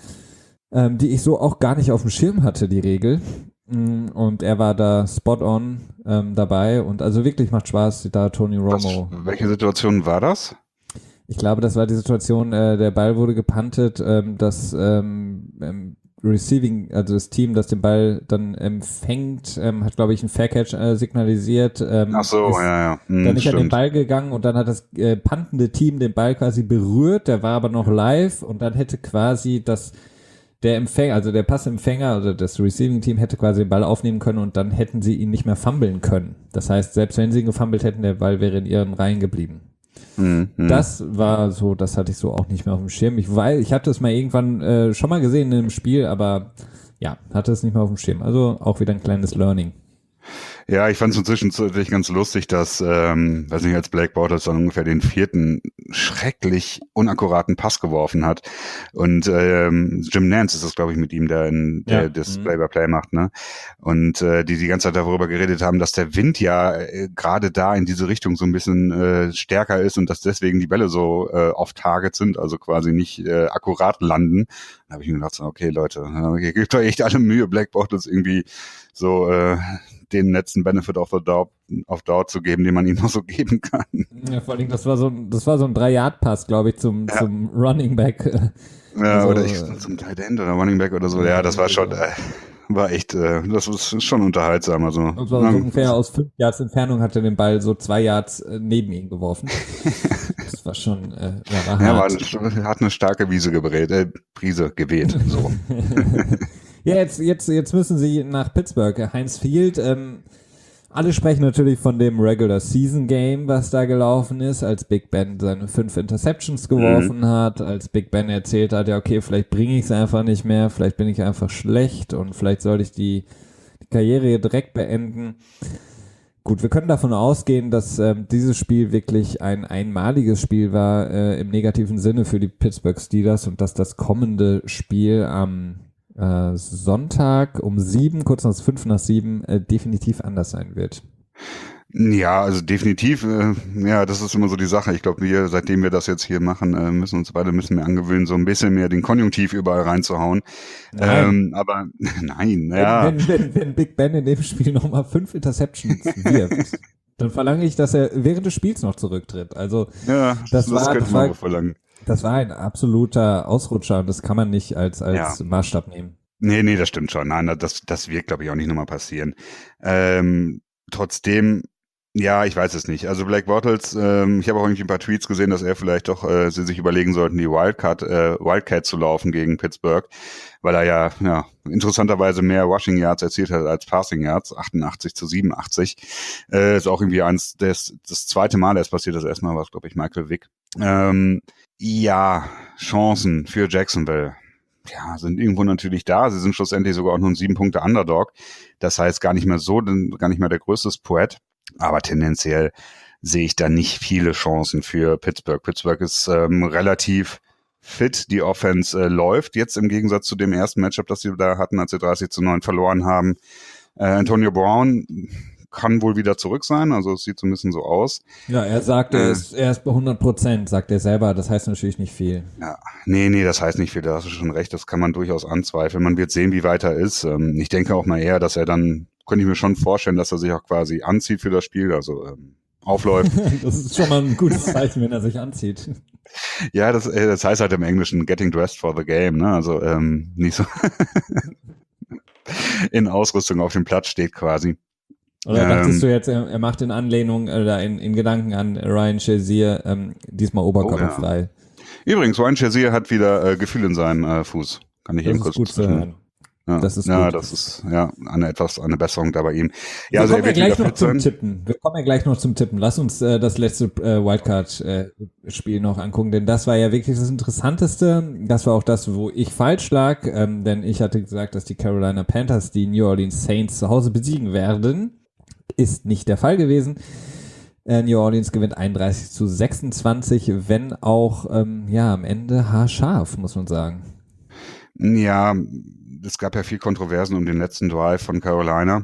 ähm, die ich so auch gar nicht auf dem Schirm hatte, die Regel. Mm, Und er war da spot on ähm, dabei und also wirklich macht Spaß, da Tony Was, Romo. welche Situation war das? Ich glaube, das war die Situation, äh, der Ball wurde gepuntet, ähm, das ähm, ähm, Receiving, also das Team, das den Ball dann empfängt, ähm, hat, glaube ich, einen Fair Catch äh, signalisiert. Ähm, Ach so, ist ja, ja. Hm, dann nicht an den stimmt. Ball gegangen und dann hat das äh, puntende Team den Ball quasi berührt, der war aber noch live und dann hätte quasi das der Empfänger, also der Passempfänger, also das Receiving-Team hätte quasi den Ball aufnehmen können und dann hätten sie ihn nicht mehr fummeln können. Das heißt, selbst wenn sie ihn gefummelt hätten, der Ball wäre in ihren Reihen geblieben. Hm, hm. Das war so, das hatte ich so auch nicht mehr auf dem Schirm. Ich weiß, ich hatte es mal irgendwann äh, schon mal gesehen in einem Spiel, aber ja, hatte es nicht mehr auf dem Schirm. Also auch wieder ein kleines Learning. Ja, ich fand es inzwischen tatsächlich ganz lustig, dass, ähm, weiß nicht, als Blake Bortles dann ungefähr den vierten schrecklich unakkuraten Pass geworfen hat. Und ähm, Jim Nance ist das, glaube ich, mit ihm, der, in, der Ja. das Mhm. Play-by-Play macht, ne? Und äh, die die ganze Zeit darüber geredet haben, dass der Wind ja äh, gerade da in diese Richtung so ein bisschen äh, stärker ist und dass deswegen die Bälle so äh, off Target sind, also quasi nicht äh, akkurat landen. Da habe ich mir gedacht, so, okay, Leute, ihr gebt euch echt alle Mühe, Black Bortles irgendwie so äh, den letzten Benefit of the Doubt, of Doubt zu geben, den man ihm noch so geben kann. Ja, vor allem, das war so ein, das war so ein Drei-Yard-Pass, glaube ich, zum, ja. zum Running Back. Ja, also, oder ich, zum Tight End oder Running Back oder so. Ja, das war schon, äh, war echt, äh, das ist schon unterhaltsam. Also, das war so ungefähr aus fünf Yards Entfernung hat er den Ball so zwei Yards äh, neben ihn geworfen. Das war schon, äh, ja, war hart. Ja, war, hat eine starke Wiese gebrät, äh, Prise geweht, so. Ja, jetzt, jetzt, jetzt müssen sie nach Pittsburgh. Heinz Field, ähm, alle sprechen natürlich von dem Regular Season Game, was da gelaufen ist, als Big Ben seine fünf Interceptions geworfen mhm. hat, als Big Ben erzählt hat, ja okay, vielleicht bringe ich es einfach nicht mehr, vielleicht bin ich einfach schlecht und vielleicht sollte ich die, die Karriere direkt beenden. Gut, wir können davon ausgehen, dass ähm, dieses Spiel wirklich ein einmaliges Spiel war, äh, im negativen Sinne für die Pittsburgh Steelers und dass das kommende Spiel am äh, Sonntag um sieben, kurz nach fünf nach sieben, äh, definitiv anders sein wird. Ja, also definitiv, äh, ja, das ist immer so die Sache. Ich glaube, wir, seitdem wir das jetzt hier machen, äh, müssen uns beide müssen wir angewöhnen, so ein bisschen mehr den Konjunktiv überall reinzuhauen. Nein. Ähm, aber nein, ja. Wenn, wenn, wenn Big Ben in dem Spiel nochmal fünf Interceptions wirft, dann verlange ich, dass er während des Spiels noch zurücktritt. Also ja, das, das, war, das, war, verlangen. das war ein absoluter Ausrutscher und das kann man nicht als, als ja. Maßstab nehmen. Nee, nee, das stimmt schon. Nein, das, das wird, glaube ich, auch nicht nochmal passieren. Ähm, trotzdem, ja, ich weiß es nicht. Also Black Bortles, ähm, ich habe auch irgendwie ein paar Tweets gesehen, dass er vielleicht doch, äh, sie sich überlegen sollten, die Wildcat, äh, Wildcat zu laufen gegen Pittsburgh, weil er ja, ja, interessanterweise mehr Rushing Yards erzielt hat als Passing Yards, achtundachtzig zu siebenundachtzig. Äh, ist auch irgendwie eins, das, das zweite Mal erst passiert, das erste Mal war es, glaube ich, Michael Vick. Ähm, ja, Chancen für Jacksonville. Ja, sind irgendwo natürlich da. Sie sind schlussendlich sogar auch nur ein sieben Punkte Underdog. Das heißt gar nicht mehr so, gar nicht mehr der größte Poet. Aber tendenziell sehe ich da nicht viele Chancen für Pittsburgh. Pittsburgh ist ähm, relativ fit. Die Offense äh, läuft jetzt im Gegensatz zu dem ersten Matchup, das sie da hatten, als sie dreißig zu neun verloren haben. Äh, Antonio Brown kann wohl wieder zurück sein, also es sieht so ein bisschen so aus. Ja, er sagt, er, äh, ist, er ist bei hundert Prozent, sagt er selber, das heißt natürlich nicht viel. Ja, nee, nee, das heißt nicht viel, da hast du schon recht, das kann man durchaus anzweifeln. Man wird sehen, wie weit er ist. Ähm, ich denke auch mal eher, dass er dann, könnte ich mir schon vorstellen, dass er sich auch quasi anzieht für das Spiel, also ähm, aufläuft. Das ist schon mal ein gutes Zeichen, wenn er sich anzieht. Ja, das, das heißt halt im Englischen getting dressed for the game, ne, also ähm, nicht so in Ausrüstung auf dem Platz steht quasi. Oder dachtest ähm, du jetzt, er, er macht in Anlehnung oder in, in Gedanken an Ryan Shazier ähm, diesmal oberkörperfrei? Oh ja. Übrigens, Ryan Shazier hat wieder äh, Gefühl in seinem äh, Fuß. Kann ich das eben kurz gut zu hören. Ja, das ist ja, gut. das ist ja eine etwas eine Besserung da bei ihm. Ja, wir also kommen ja gleich noch zum sein. Tippen. Wir kommen ja gleich noch zum Tippen. Lass uns äh, das letzte äh, Wildcard-Spiel äh, noch angucken, denn das war ja wirklich das Interessanteste. Das war auch das, wo ich falsch lag, ähm, denn ich hatte gesagt, dass die Carolina Panthers die New Orleans Saints zu Hause besiegen werden. Ist nicht der Fall gewesen. Äh, New Orleans gewinnt einunddreißig zu sechsundzwanzig, wenn auch ähm, ja am Ende haarscharf, muss man sagen. Ja, es gab ja viel Kontroversen um den letzten Drive von Carolina.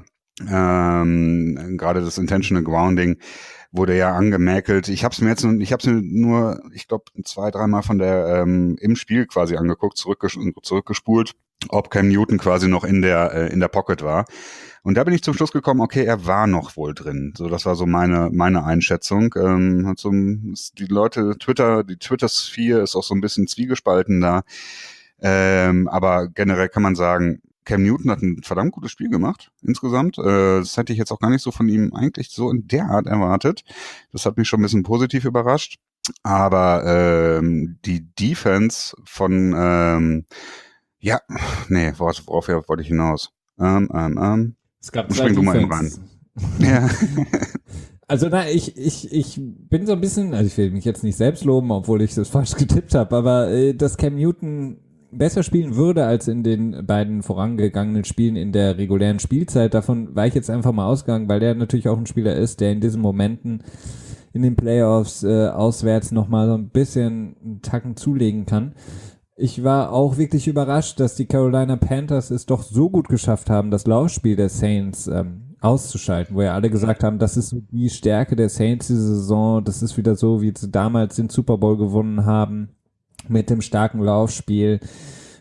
Ähm, gerade das Intentional Grounding wurde ja angemäkelt. Ich habe es mir jetzt, ich habe es mir nur, ich glaube, zwei, dreimal von der ähm, im Spiel quasi angeguckt, zurückges zurückgespult, ob Cam Newton quasi noch in der äh, in der Pocket war. Und da bin ich zum Schluss gekommen, okay, er war noch wohl drin. So, das war so meine meine Einschätzung. Ähm, hat so, die Leute, Twitter, die Twitter-Sphere ist auch so ein bisschen zwiegespalten da. Ähm, aber generell kann man sagen, Cam Newton hat ein verdammt gutes Spiel gemacht, insgesamt. Äh, das hätte ich jetzt auch gar nicht so von ihm eigentlich so in der Art erwartet. Das hat mich schon ein bisschen positiv überrascht. Aber ähm, die Defense von, ähm, ja, nee, worauf, worauf wollte ich hinaus? Ähm, ähm, ähm. Es gab Spring du mal eben rein. Ja. Also na, ich, ich, ich bin so ein bisschen, also ich will mich jetzt nicht selbst loben, obwohl ich das falsch getippt habe, aber äh, dass Cam Newton besser spielen würde als in den beiden vorangegangenen Spielen in der regulären Spielzeit, davon war ich jetzt einfach mal ausgegangen, weil der natürlich auch ein Spieler ist, der in diesen Momenten in den Playoffs äh, auswärts nochmal so ein bisschen einen Tacken zulegen kann. Ich war auch wirklich überrascht, dass die Carolina Panthers es doch so gut geschafft haben, das Laufspiel der Saints ähm, auszuschalten, wo ja alle gesagt haben, das ist so die Stärke der Saints diese Saison, das ist wieder so, wie sie damals den Super Bowl gewonnen haben, mit dem starken Laufspiel.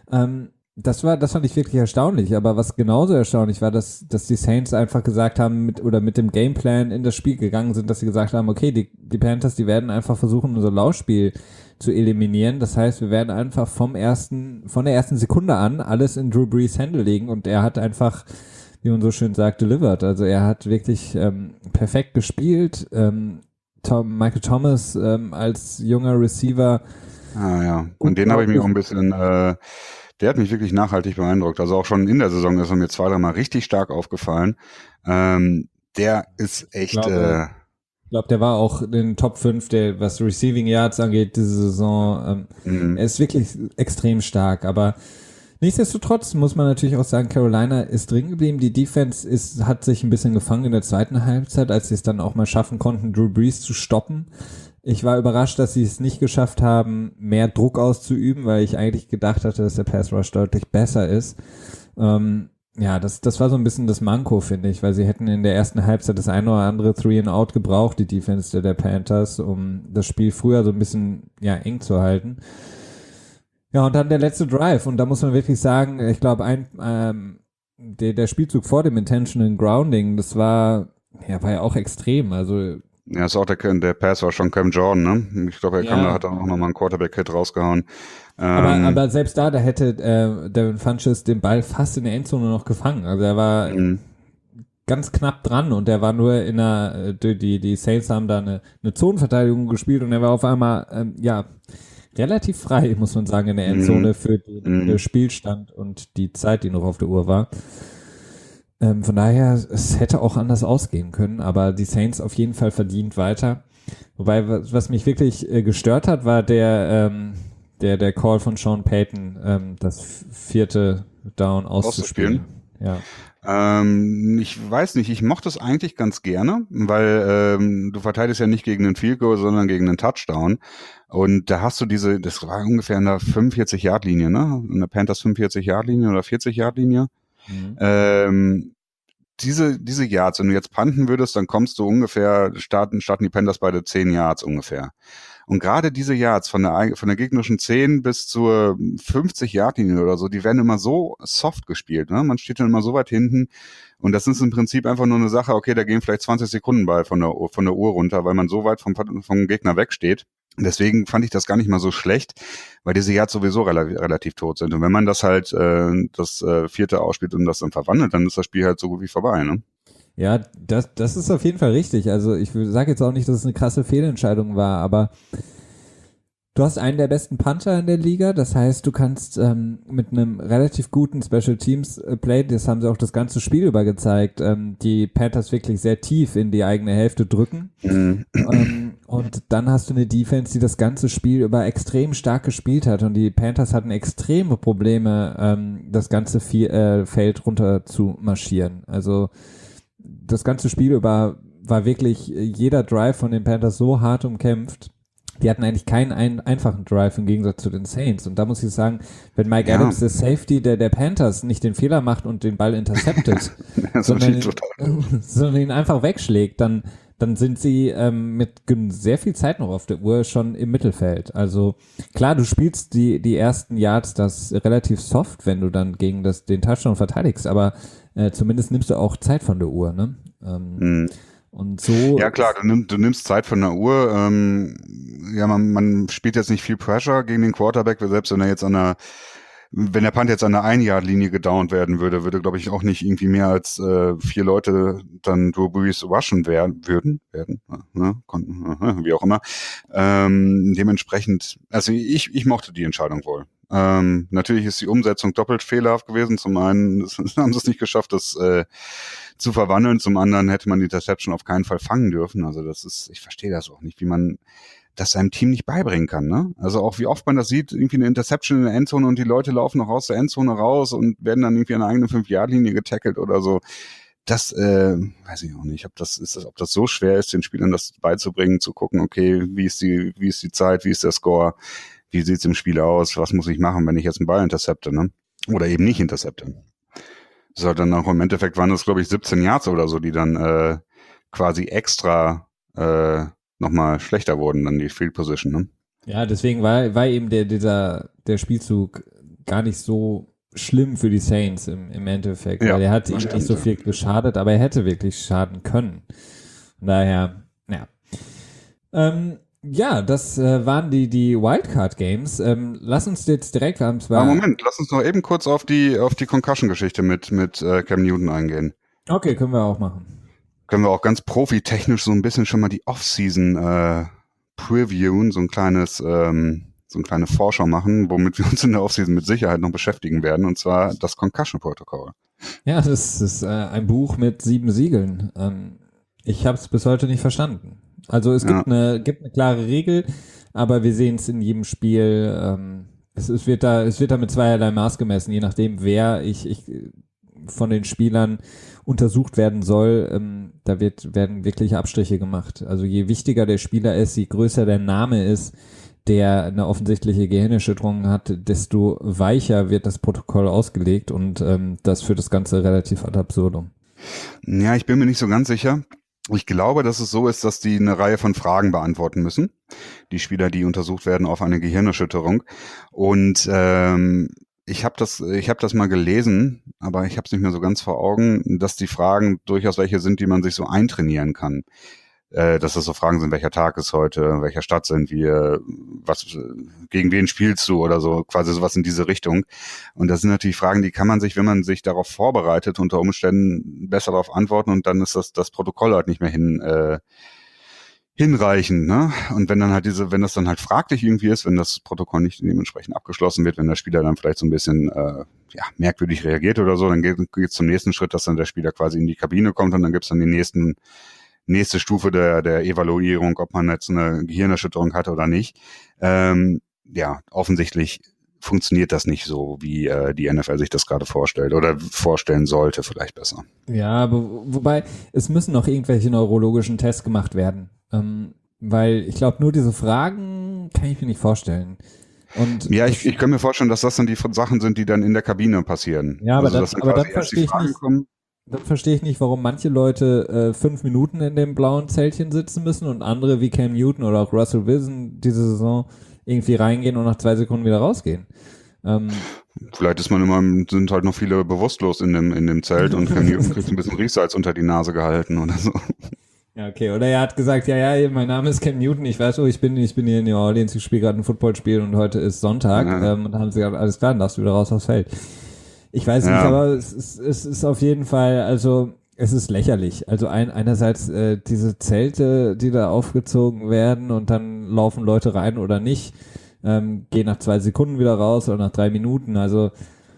Ähm, das war, das fand ich wirklich erstaunlich, aber was genauso erstaunlich war, dass, dass die Saints einfach gesagt haben, mit, oder mit dem Gameplan in das Spiel gegangen sind, dass sie gesagt haben, okay, die, die Panthers, die werden einfach versuchen, unser Laufspiel zu eliminieren. Das heißt, wir werden einfach vom ersten, von der ersten Sekunde an alles in Drew Brees Hände legen und er hat einfach, wie man so schön sagt, delivered. Also er hat wirklich ähm, perfekt gespielt. Ähm, Tom, Michael Thomas ähm, als junger Receiver. Ah ja, und den habe ich mir auch ein bisschen, äh, der hat mich wirklich nachhaltig beeindruckt. Also auch schon in der Saison ist er mir zwei, dreimal richtig stark aufgefallen. Ähm, der ist echt... Ich glaube, äh, ich glaube, der war auch in den Top fünf, der, was Receiving Yards angeht, diese Saison. Ähm, er ist wirklich extrem stark, aber nichtsdestotrotz muss man natürlich auch sagen, Carolina ist drin geblieben. Die Defense ist, hat sich ein bisschen gefangen in der zweiten Halbzeit, als sie es dann auch mal schaffen konnten, Drew Brees zu stoppen. Ich war überrascht, dass sie es nicht geschafft haben, mehr Druck auszuüben, weil ich eigentlich gedacht hatte, dass der Pass Rush deutlich besser ist. Ähm, ja, das, das war so ein bisschen das Manko, finde ich, weil sie hätten in der ersten Halbzeit das eine oder andere Three and Out gebraucht, die Defense der, der Panthers, um das Spiel früher so ein bisschen ja eng zu halten. Ja, und dann der letzte Drive. Und da muss man wirklich sagen, ich glaube, ein ähm, der, der Spielzug vor dem Intentional Grounding, das war, ja, war ja auch extrem. Also ja, ist auch der, der Pass war schon Cam Jordan, ne? Ich glaube, er kam, ja, da hat dann auch nochmal einen Quarterback-Hit rausgehauen. aber, Ähm, aber selbst da, da hätte äh, Devin Funchess den Ball fast in der Endzone noch gefangen. Also er war mh. ganz knapp dran und der war nur in einer, die, die, die Saints haben da eine, eine Zonenverteidigung gespielt und er war auf einmal, ähm, ja, relativ frei, muss man sagen, in der Endzone Mhm. für den Mhm. Spielstand und die Zeit, die noch auf der Uhr war. Ähm, von daher, es hätte auch anders ausgehen können, aber die Saints auf jeden Fall verdient weiter. Wobei, was, was mich wirklich äh, gestört hat, war der, ähm, der, der Call von Sean Payton, ähm, das vierte Down auszuspielen. Ja. Ähm, ich weiß nicht, ich mochte es eigentlich ganz gerne, weil ähm, du verteidigst ja nicht gegen einen Field Goal, sondern gegen einen Touchdown. Und da hast du diese, das war ungefähr in der fünfundvierzig-Yard-Linie, ne? In der Panthers fünfundvierzig-Yard-Linie oder vierzig-Yard-Linie. Mhm. Ähm, diese, diese Yards, wenn du jetzt punten würdest, dann kommst du ungefähr, starten, starten die Panthers beide zehn Yards ungefähr. Und gerade diese Yards von der, von der gegnerischen zehn bis zur fünfzig-Yard-Linie oder so, die werden immer so soft gespielt, ne? Man steht dann immer so weit hinten. Und das ist im Prinzip einfach nur eine Sache, okay, da gehen vielleicht zwanzig Sekunden bei von der, von der Uhr runter, weil man so weit vom, vom Gegner wegsteht. Deswegen fand ich das gar nicht mal so schlecht, weil diese Yards sowieso relativ, relativ tot sind. Und wenn man das halt äh, das äh, vierte ausspielt und das dann verwandelt, dann ist das Spiel halt so gut wie vorbei, ne? Ja, das, das ist auf jeden Fall richtig. Also ich sage jetzt auch nicht, dass es eine krasse Fehlentscheidung war, aber du hast einen der besten Punter in der Liga, das heißt, du kannst ähm, mit einem relativ guten Special Teams äh, Play, das haben sie auch das ganze Spiel über gezeigt, ähm, die Panthers wirklich sehr tief in die eigene Hälfte drücken. Mhm. Ähm, und dann hast du eine Defense, die das ganze Spiel über extrem stark gespielt hat und die Panthers hatten extreme Probleme, ähm, das ganze Vier, äh, Feld runter zu marschieren. Also das ganze Spiel über war wirklich jeder Drive von den Panthers so hart umkämpft. Die hatten eigentlich keinen ein, einfachen Drive im Gegensatz zu den Saints. Und da muss ich sagen, wenn Mike Ja. Adams, der Safety der, der Panthers, nicht den Fehler macht und den Ball interceptet, sondern, ihn, sondern ihn einfach wegschlägt, dann, dann sind sie ähm, mit sehr viel Zeit noch auf der Uhr schon im Mittelfeld. Also klar, du spielst die, die ersten Yards das relativ soft, wenn du dann gegen das, den Touchdown verteidigst, aber äh, zumindest nimmst du auch Zeit von der Uhr. Ne? Ähm, Mhm. Und so. Ja klar, du, nimm, du nimmst Zeit von der Uhr. Ähm, ja, man, man spielt jetzt nicht viel Pressure gegen den Quarterback, selbst wenn er jetzt an der, wenn der Punt jetzt an der Ein-Yard-Linie gedownt werden würde, würde, glaube ich, auch nicht irgendwie mehr als äh, vier Leute dann Drew Brees rushen werden, würden, werden, ne? Konnten, wie auch immer. Ähm, dementsprechend, also ich, ich mochte die Entscheidung wohl. Ähm, natürlich ist die Umsetzung doppelt fehlerhaft gewesen. Zum einen haben sie es nicht geschafft, das äh, zu verwandeln. Zum anderen hätte man die Interception auf keinen Fall fangen dürfen. Also das ist, ich verstehe das auch nicht, wie man das seinem Team nicht beibringen kann, ne? Also auch wie oft man das sieht, irgendwie eine Interception in der Endzone und die Leute laufen noch aus der Endzone raus und werden dann irgendwie an der eigenen fünf-Yard-Linie getackelt oder so. Das, äh, weiß ich auch nicht, ob das, ist das, ob das so schwer ist, den Spielern das beizubringen, zu gucken, okay, wie ist die, wie ist die Zeit, wie ist der Score, wie sieht's im Spiel aus, was muss ich machen, wenn ich jetzt einen Ball intercepte, ne? Oder eben nicht intercepte. So, dann auch im Endeffekt waren das, glaube ich, siebzehn Yards oder so, die dann äh, quasi extra äh, nochmal schlechter wurden, dann die Field Position, ne? Ja, deswegen war, war eben der, dieser, der Spielzug gar nicht so schlimm für die Saints im, im Endeffekt, Ja, weil er hat das ihm stimmt, nicht so ja. viel geschadet, aber er hätte wirklich schaden können. Von daher, ja. Ähm, ja, das äh, waren die, die Wildcard-Games. Ähm, lass uns jetzt direkt, wir haben Ah, zwar... Moment, lass uns noch eben kurz auf die, auf die Concussion-Geschichte mit, mit äh, Cam Newton eingehen. Okay, können wir auch machen. Können wir auch ganz profitechnisch so ein bisschen schon mal die Off-Season äh, previewen, so ein kleines, ähm, so eine kleine Vorschau machen, womit wir uns in der Off-Season mit Sicherheit noch beschäftigen werden, und zwar das Concussion-Protokoll. Ja, das ist äh, ein Buch mit sieben Siegeln. Ähm, ich habe es bis heute nicht verstanden. Also es Ja. gibt eine gibt eine klare Regel, aber wir sehen es in jedem Spiel. Ähm, es, es wird da es wird da mit zweierlei Maß gemessen, je nachdem wer ich, ich von den Spielern untersucht werden soll. Ähm, da wird werden wirklich Abstriche gemacht. Also je wichtiger der Spieler ist, je größer der Name ist, der eine offensichtliche Gehirnerschütterung hat, desto weicher wird das Protokoll ausgelegt und ähm, das führt das Ganze relativ ad absurdum. Ja, ich bin mir nicht so ganz sicher. Ich glaube, dass es so ist, dass die eine Reihe von Fragen beantworten müssen. Die Spieler, die untersucht werden auf eine Gehirnerschütterung. Und ähm, ich habe das, ich habe das mal gelesen, aber ich habe es nicht mehr so ganz vor Augen, dass die Fragen durchaus welche sind, die man sich so eintrainieren kann. Äh, dass das so Fragen sind, welcher Tag ist heute, in welcher Stadt sind wir, was, gegen wen spielst du oder so, quasi sowas in diese Richtung. Und das sind natürlich Fragen, die kann man sich, wenn man sich darauf vorbereitet, unter Umständen besser darauf antworten, und dann ist das, das Protokoll halt nicht mehr hin, äh, hinreichend, ne? Und wenn dann halt diese, wenn das dann halt fraglich irgendwie ist, wenn das Protokoll nicht dementsprechend abgeschlossen wird, wenn der Spieler dann vielleicht so ein bisschen äh, ja, merkwürdig reagiert oder so, dann geht es zum nächsten Schritt, dass dann der Spieler quasi in die Kabine kommt, und dann gibt's dann die nächsten nächste Stufe der, der Evaluierung, ob man jetzt eine Gehirnerschütterung hat oder nicht. Ähm, ja, offensichtlich funktioniert das nicht so, wie äh, die N F L sich das gerade vorstellt oder vorstellen sollte, vielleicht besser. Ja, aber wobei, es müssen noch irgendwelche neurologischen Tests gemacht werden. Ähm, weil ich glaube, nur diese Fragen kann ich mir nicht vorstellen. Und ja, ich, ich kann mir vorstellen, dass das dann die Sachen sind, die dann in der Kabine passieren. Ja, aber also, dann, dass dann aber dann quasi erst die verstehe ich Fragen nicht, kommen. dann verstehe ich nicht, warum manche Leute äh, fünf Minuten in dem blauen Zeltchen sitzen müssen und andere wie Cam Newton oder auch Russell Wilson diese Saison irgendwie reingehen und nach zwei Sekunden wieder rausgehen. Ähm, Vielleicht ist man immer, sind halt noch viele bewusstlos in dem, in dem Zelt und Cam Newton kriegt ein bisschen Riechsalz unter die Nase gehalten oder so. Ja, okay. Oder er hat gesagt, ja, ja, mein Name ist Cam Newton, ich weiß, wo ich bin, ich bin hier in New Orleans, ich spiele gerade ein Footballspiel und heute ist Sonntag. Ja. Ähm, und dann haben sie gesagt, alles klar, dann darfst du wieder raus aufs Feld. Ich weiß Ja. nicht, aber es ist, es ist auf jeden Fall, also es ist lächerlich. Also ein, einerseits äh, diese Zelte, die da aufgezogen werden und dann laufen Leute rein oder nicht, ähm, gehen nach zwei Sekunden wieder raus oder nach drei Minuten. Also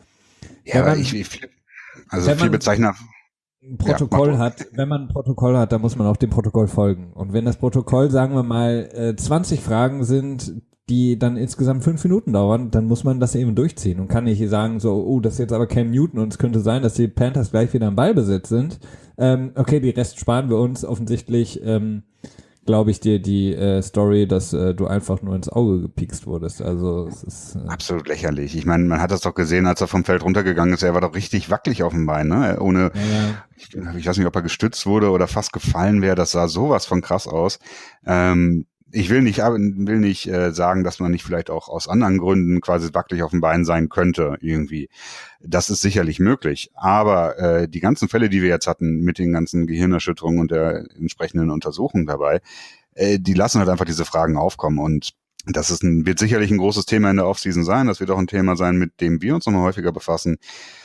Ja, wenn aber man, ich, ich also wenn viel man Bezeichner. ein Protokoll Ja, hat, wenn man ein Protokoll hat, dann muss man auch dem Protokoll folgen. Und wenn das Protokoll, sagen wir mal, äh, zwanzig Fragen sind, die dann insgesamt fünf Minuten dauern, dann muss man das eben durchziehen und kann nicht sagen, so, oh, das ist jetzt aber Cam Newton und es könnte sein, dass die Panthers gleich wieder im Ballbesitz sind. Ähm, okay, die Rest sparen wir uns. Offensichtlich ähm, glaube ich dir die äh, Story, dass äh, du einfach nur ins Auge gepikst wurdest. Also es ist äh, absolut lächerlich. Ich meine, man hat das doch gesehen, als er vom Feld runtergegangen ist. Er war doch richtig wackelig auf dem Bein, ne? Ohne, ja, ja. ich, ich weiß nicht, ob er gestützt wurde oder fast gefallen wäre. Das sah sowas von krass aus. Ähm, ich will nicht, will nicht äh, sagen, dass man nicht vielleicht auch aus anderen Gründen quasi wackelig auf dem Bein sein könnte irgendwie. Das ist sicherlich möglich. Aber äh, die ganzen Fälle, die wir jetzt hatten mit den ganzen Gehirnerschütterungen und der entsprechenden Untersuchung dabei, äh, die lassen halt einfach diese Fragen aufkommen. Und das ist ein, wird sicherlich ein großes Thema in der Offseason sein. Das wird auch ein Thema sein, mit dem wir uns nochmal häufiger befassen,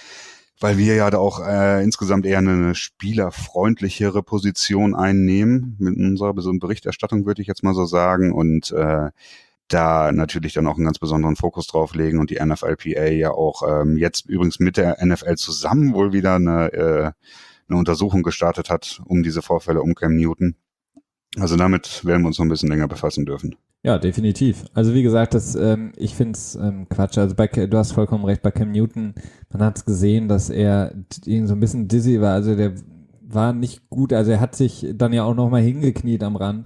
weil wir ja da auch äh, insgesamt eher eine spielerfreundlichere Position einnehmen mit unserer Berichterstattung, würde ich jetzt mal so sagen, und äh, da natürlich dann auch einen ganz besonderen Fokus drauf legen und die N F L P A ja auch ähm, jetzt übrigens mit der N F L zusammen wohl wieder eine, äh, eine Untersuchung gestartet hat um diese Vorfälle um Cam Newton. Also damit werden wir uns noch ein bisschen länger befassen dürfen. Ja, definitiv. Also wie gesagt, das, ähm, ich finde es ähm, Quatsch. Also bei, du hast vollkommen recht, bei Cam Newton, man hat es gesehen, dass er irgendwie so ein bisschen dizzy war. Also der war nicht gut. Also er hat sich dann ja auch nochmal hingekniet am Rand,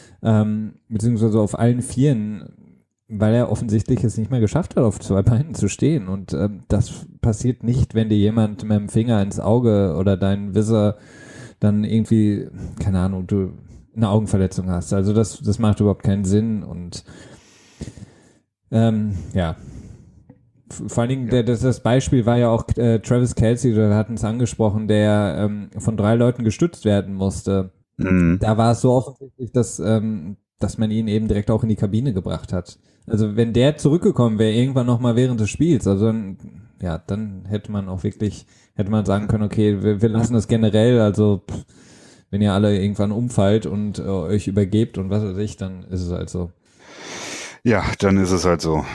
ähm, beziehungsweise auf allen Vieren, weil er offensichtlich es nicht mehr geschafft hat, auf zwei Beinen zu stehen. Und ähm, das passiert nicht, wenn dir jemand mit dem Finger ins Auge oder dein Visor dann irgendwie, keine Ahnung, du eine Augenverletzung hast. Also das, das macht überhaupt keinen Sinn und ähm, ja, Vor allen Dingen, der, das, das Beispiel war ja auch äh, Travis Kelce, wir hatten es angesprochen, der ähm, von drei Leuten gestützt werden musste. Mhm. Da war es so offensichtlich, dass, ähm, dass man ihn eben direkt auch in die Kabine gebracht hat. Also wenn der zurückgekommen wäre, irgendwann nochmal während des Spiels, also dann, ja, dann hätte man auch wirklich, hätte man sagen können, okay, wir, wir lassen das generell, also pff, wenn ihr alle irgendwann umfallt und äh, euch übergebt und was weiß ich, dann ist es halt so. Ja, dann ist es halt so.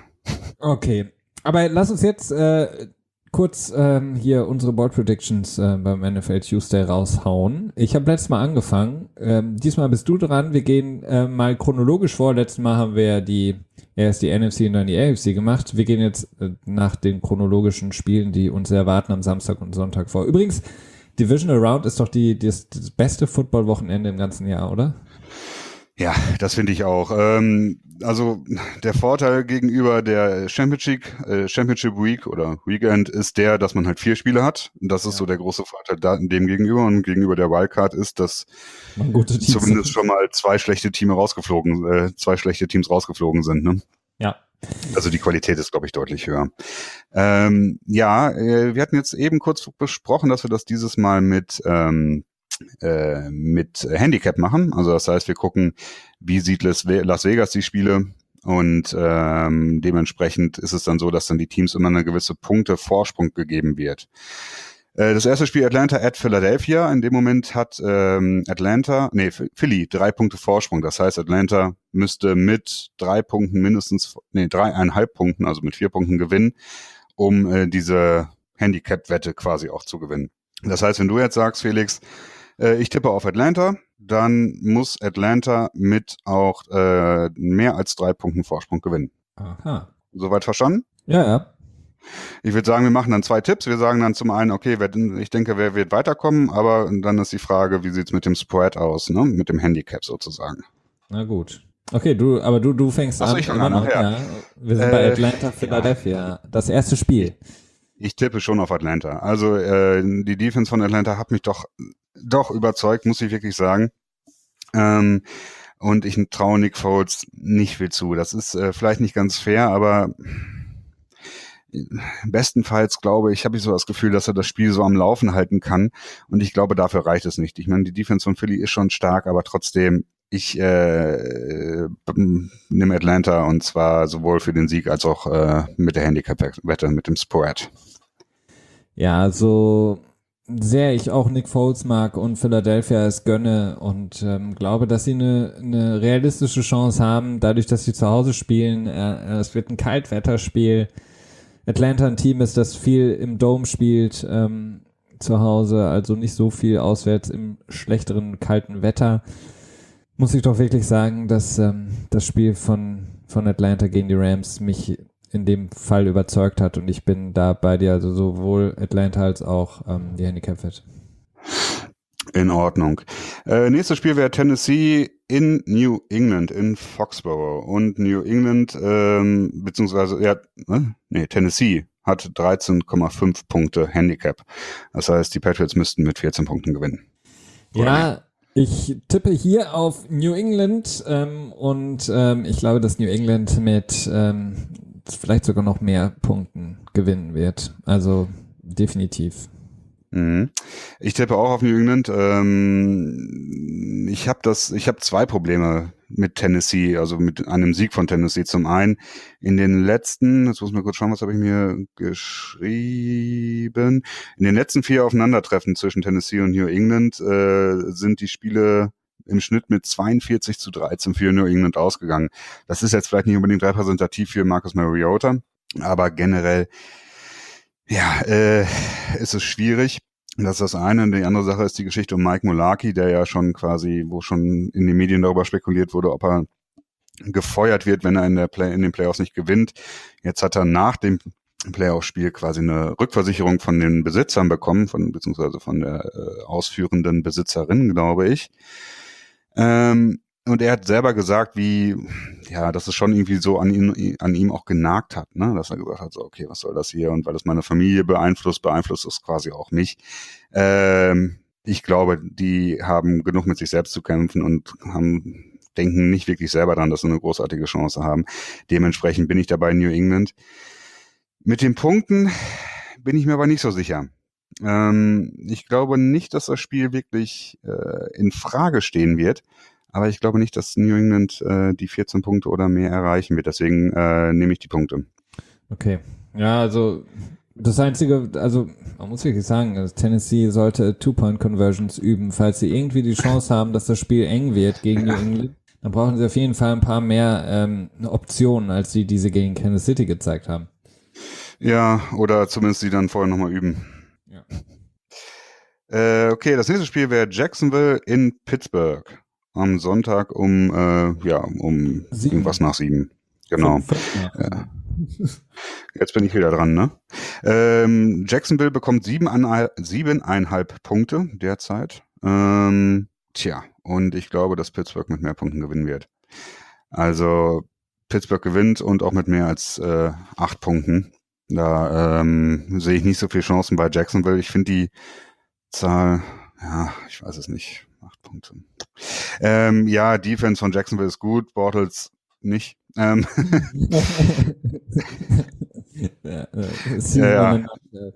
Okay, aber lass uns jetzt äh, kurz ähm, hier unsere Board Predictions äh, beim N F L Tuesday raushauen. Ich habe letztes Mal angefangen. Ähm, diesmal bist du dran. Wir gehen äh, mal chronologisch vor. Letztes Mal haben wir ja die erst die N F C und dann die A F C gemacht. Wir gehen jetzt äh, nach den chronologischen Spielen, die uns erwarten am Samstag und Sonntag vor. Übrigens, Divisional Round ist doch die, das, das beste Football-Wochenende im ganzen Jahr, oder? Ja, das finde ich auch. Ähm, also der Vorteil gegenüber der Championship, äh, Championship Week oder Weekend ist der, dass man halt vier Spiele hat. Das ist Ja. so der große Vorteil da, dem gegenüber. Und gegenüber der Wildcard ist, dass Man gute Teams zumindest sind. schon mal zwei schlechte Teams rausgeflogen, äh, zwei schlechte Teams rausgeflogen sind. Ne? Ja. Also die Qualität ist, glaube ich, deutlich höher. Ähm, ja, äh, wir hatten jetzt eben kurz besprochen, dass wir das dieses Mal mit ähm, äh, mit Handicap machen. Also das heißt, wir gucken, wie sieht Las Vegas die Spiele und ähm, dementsprechend ist es dann so, dass dann die Teams immer eine gewisse Punkte Vorsprung gegeben wird. Äh, das erste Spiel Atlanta at Philadelphia. In dem Moment hat ähm, Atlanta, nee, Philly drei Punkte Vorsprung. Das heißt, Atlanta müsste mit drei Punkten mindestens, nee, dreieinhalb Punkten, also mit vier Punkten gewinnen, um äh, diese Handicap-Wette quasi auch zu gewinnen. Das heißt, wenn du jetzt sagst, Felix, ich tippe auf Atlanta, dann muss Atlanta mit auch äh, mehr als drei Punkten Vorsprung gewinnen. Aha. Soweit verstanden? Ja, ja. Ich würde sagen, wir machen dann zwei Tipps. Wir sagen dann zum einen, okay, wer, ich denke, wer wird weiterkommen, aber dann ist die Frage, wie sieht's mit dem Spread aus, ne? Mit dem Handicap sozusagen. Na gut. Okay, du, aber du, du fängst Achso, an. ich fange an, noch, ja. ja. Wir sind äh, bei Atlanta, Philadelphia. Ja. Das erste Spiel. Ich tippe schon auf Atlanta. Also äh, die Defense von Atlanta hat mich doch doch überzeugt, muss ich wirklich sagen. Ähm, und ich traue Nick Foles nicht viel zu. Das ist äh, vielleicht nicht ganz fair, aber bestenfalls glaube ich, habe ich so das Gefühl, dass er das Spiel so am Laufen halten kann. Und ich glaube, dafür reicht es nicht. Ich meine, die Defense von Philly ist schon stark, aber trotzdem, ich äh, nehme Atlanta und zwar sowohl für den Sieg als auch äh, mit der Handicap-Wette, mit dem Spread. Ja, so sehr ich auch Nick Foles mag und Philadelphia es gönne und ähm, glaube, dass sie eine, eine realistische Chance haben, dadurch, dass sie zu Hause spielen. Äh, es wird ein Kaltwetterspiel. Atlanta ein Team ist, das viel im Dome spielt ähm, zu Hause, also nicht so viel auswärts im schlechteren, kalten Wetter. Muss ich doch wirklich sagen, dass ähm, das Spiel von, von Atlanta gegen die Rams mich in dem Fall überzeugt hat und ich bin da bei dir, also sowohl Atlanta als auch ähm, die Handicap-Wette. In Ordnung. Äh, nächstes Spiel wäre Tennessee in New England, in Foxborough. Und New England, ähm, beziehungsweise, ja, ne? nee, Tennessee hat dreizehn Komma fünf Punkte Handicap. Das heißt, die Patriots müssten mit vierzehn Punkten gewinnen. Oder ja, ich tippe hier auf New England ähm, und ähm, ich glaube, dass New England mit ähm, vielleicht sogar noch mehr Punkten gewinnen wird. Also definitiv. Mhm. Ich tippe auch auf New England. Ähm, ich habe das, ich habe zwei Probleme mit Tennessee, also mit einem Sieg von Tennessee. Zum einen in den letzten, jetzt muss ich mal kurz schauen, was habe ich mir geschrieben? In den letzten vier Aufeinandertreffen zwischen Tennessee und New England äh, sind die Spiele im Schnitt mit zweiundvierzig zu dreizehn für New England ausgegangen. Das ist jetzt vielleicht nicht unbedingt repräsentativ für Marcus Mariota, aber generell ja, äh, ist es schwierig. Das ist das eine. Und die andere Sache ist die Geschichte um Mike Mularkey, der ja schon quasi, wo schon in den Medien darüber spekuliert wurde, ob er gefeuert wird, wenn er in der Play, in den Playoffs nicht gewinnt. Jetzt hat er nach dem Playoff-Spiel quasi eine Rückversicherung von den Besitzern bekommen, von beziehungsweise von der äh, ausführenden Besitzerin, glaube ich. Ähm, Und er hat selber gesagt, wie, ja, dass es schon irgendwie so an ihm, an ihm auch genagt hat, ne? Dass er gesagt hat, so, okay, was soll das hier? Und weil das meine Familie beeinflusst, beeinflusst es quasi auch mich. Ähm, ich glaube, die haben genug mit sich selbst zu kämpfen und haben, denken nicht wirklich selber dran, dass sie eine großartige Chance haben. Dementsprechend bin ich dabei in New England. Mit den Punkten bin ich mir aber nicht so sicher. Ähm, ich glaube nicht, dass das Spiel wirklich äh, in Frage stehen wird, aber ich glaube nicht, dass New England äh, die vierzehn Punkte oder mehr erreichen wird. Deswegen äh, nehme ich die Punkte. Okay. Ja, also das Einzige, also man muss wirklich sagen, also Tennessee sollte Two-Point-Conversions üben, falls sie irgendwie die Chance haben, dass das Spiel eng wird gegen New England. Dann brauchen sie auf jeden Fall ein paar mehr ähm, Optionen, als die, die sie gegen Kansas City gezeigt haben. Ja, oder zumindest die dann vorher nochmal üben. Ja. Äh, okay, das nächste Spiel wäre Jacksonville in Pittsburgh. Am Sonntag um, äh, ja, um Sieben. irgendwas nach sieben. Genau. Fünf, fünf nach. Ja. Jetzt bin ich wieder dran, ne? Ähm, Jacksonville bekommt siebeneinhalb, siebeneinhalb Punkte derzeit. Ähm, tja, und ich glaube, dass Pittsburgh mit mehr Punkten gewinnen wird. Also Pittsburgh gewinnt und auch mit mehr als äh, acht Punkten. Da ähm, sehe ich nicht so viele Chancen bei Jacksonville. Ich finde die Zahl, ja, ich weiß es nicht, acht Punkte. Ähm, ja, Defense von Jacksonville ist gut, Bortles nicht. Ähm, ja, äh, ja, ja.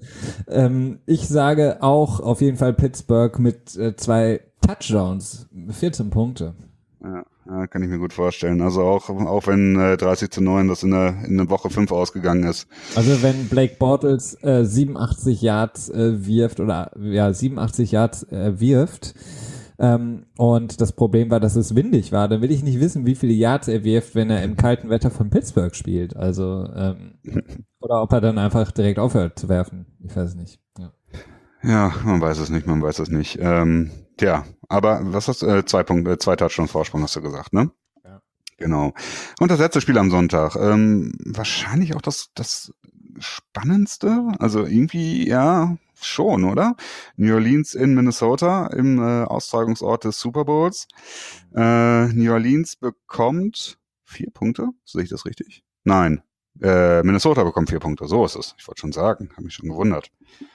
ähm, ich sage auch auf jeden Fall Pittsburgh mit äh, zwei Touchdowns, vierzehn Punkte. Ja, ja, kann ich mir gut vorstellen. Also auch, auch wenn äh, dreißig zu neun das in der, in der Woche fünf ausgegangen ist. Also wenn Blake Bortles äh, siebenundachtzig Yards äh, wirft oder ja siebenundachtzig Yards äh, wirft ähm, und das Problem war, dass es windig war, dann will ich nicht wissen, wie viele Yards er wirft, wenn er im kalten Wetter von Pittsburgh spielt. Also ähm, oder ob er dann einfach direkt aufhört zu werfen. Ich weiß es nicht. Ja, ja man weiß es nicht, man weiß es nicht. Ähm, tja, aber was hast du? Äh, zwei Punkte, zwei Touchdowns Vorsprung hast du gesagt, ne? ja. Genau. Und das letzte Spiel am Sonntag. Ähm, wahrscheinlich auch das, das Spannendste. Also irgendwie, ja, schon, oder? New Orleans in Minnesota im äh, Austragungsort des Super Bowls. Äh, New Orleans bekommt vier Punkte. Sehe ich das richtig? Nein. Äh, Minnesota bekommt vier Punkte. So ist es. Ich wollte schon sagen. Habe mich schon gewundert.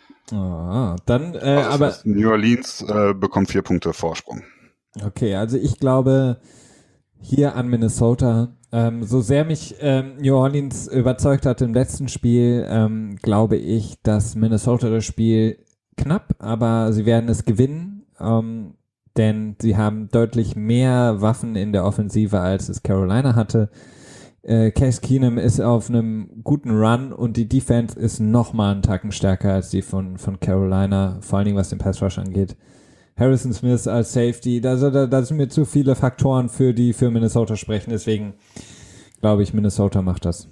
Ah, dann, äh, Also das aber heißt, New Orleans äh, bekommt vier Punkte Vorsprung. okay, also ich glaube hier an Minnesota, ähm, so sehr mich ähm, New Orleans überzeugt hat im letzten Spiel, ähm, glaube ich, dass Minnesota das Spiel knapp, aber sie werden es gewinnen, ähm, denn sie haben deutlich mehr Waffen in der Offensive, als es Carolina hatte. Äh, Case Keenum ist auf einem guten Run und die Defense ist nochmal einen Tacken stärker als die von, von Carolina, vor allen Dingen was den Pass Rush angeht. Harrison Smith als Safety, da, da, da sind mir zu viele Faktoren, für die für Minnesota sprechen, deswegen glaube ich, Minnesota macht das.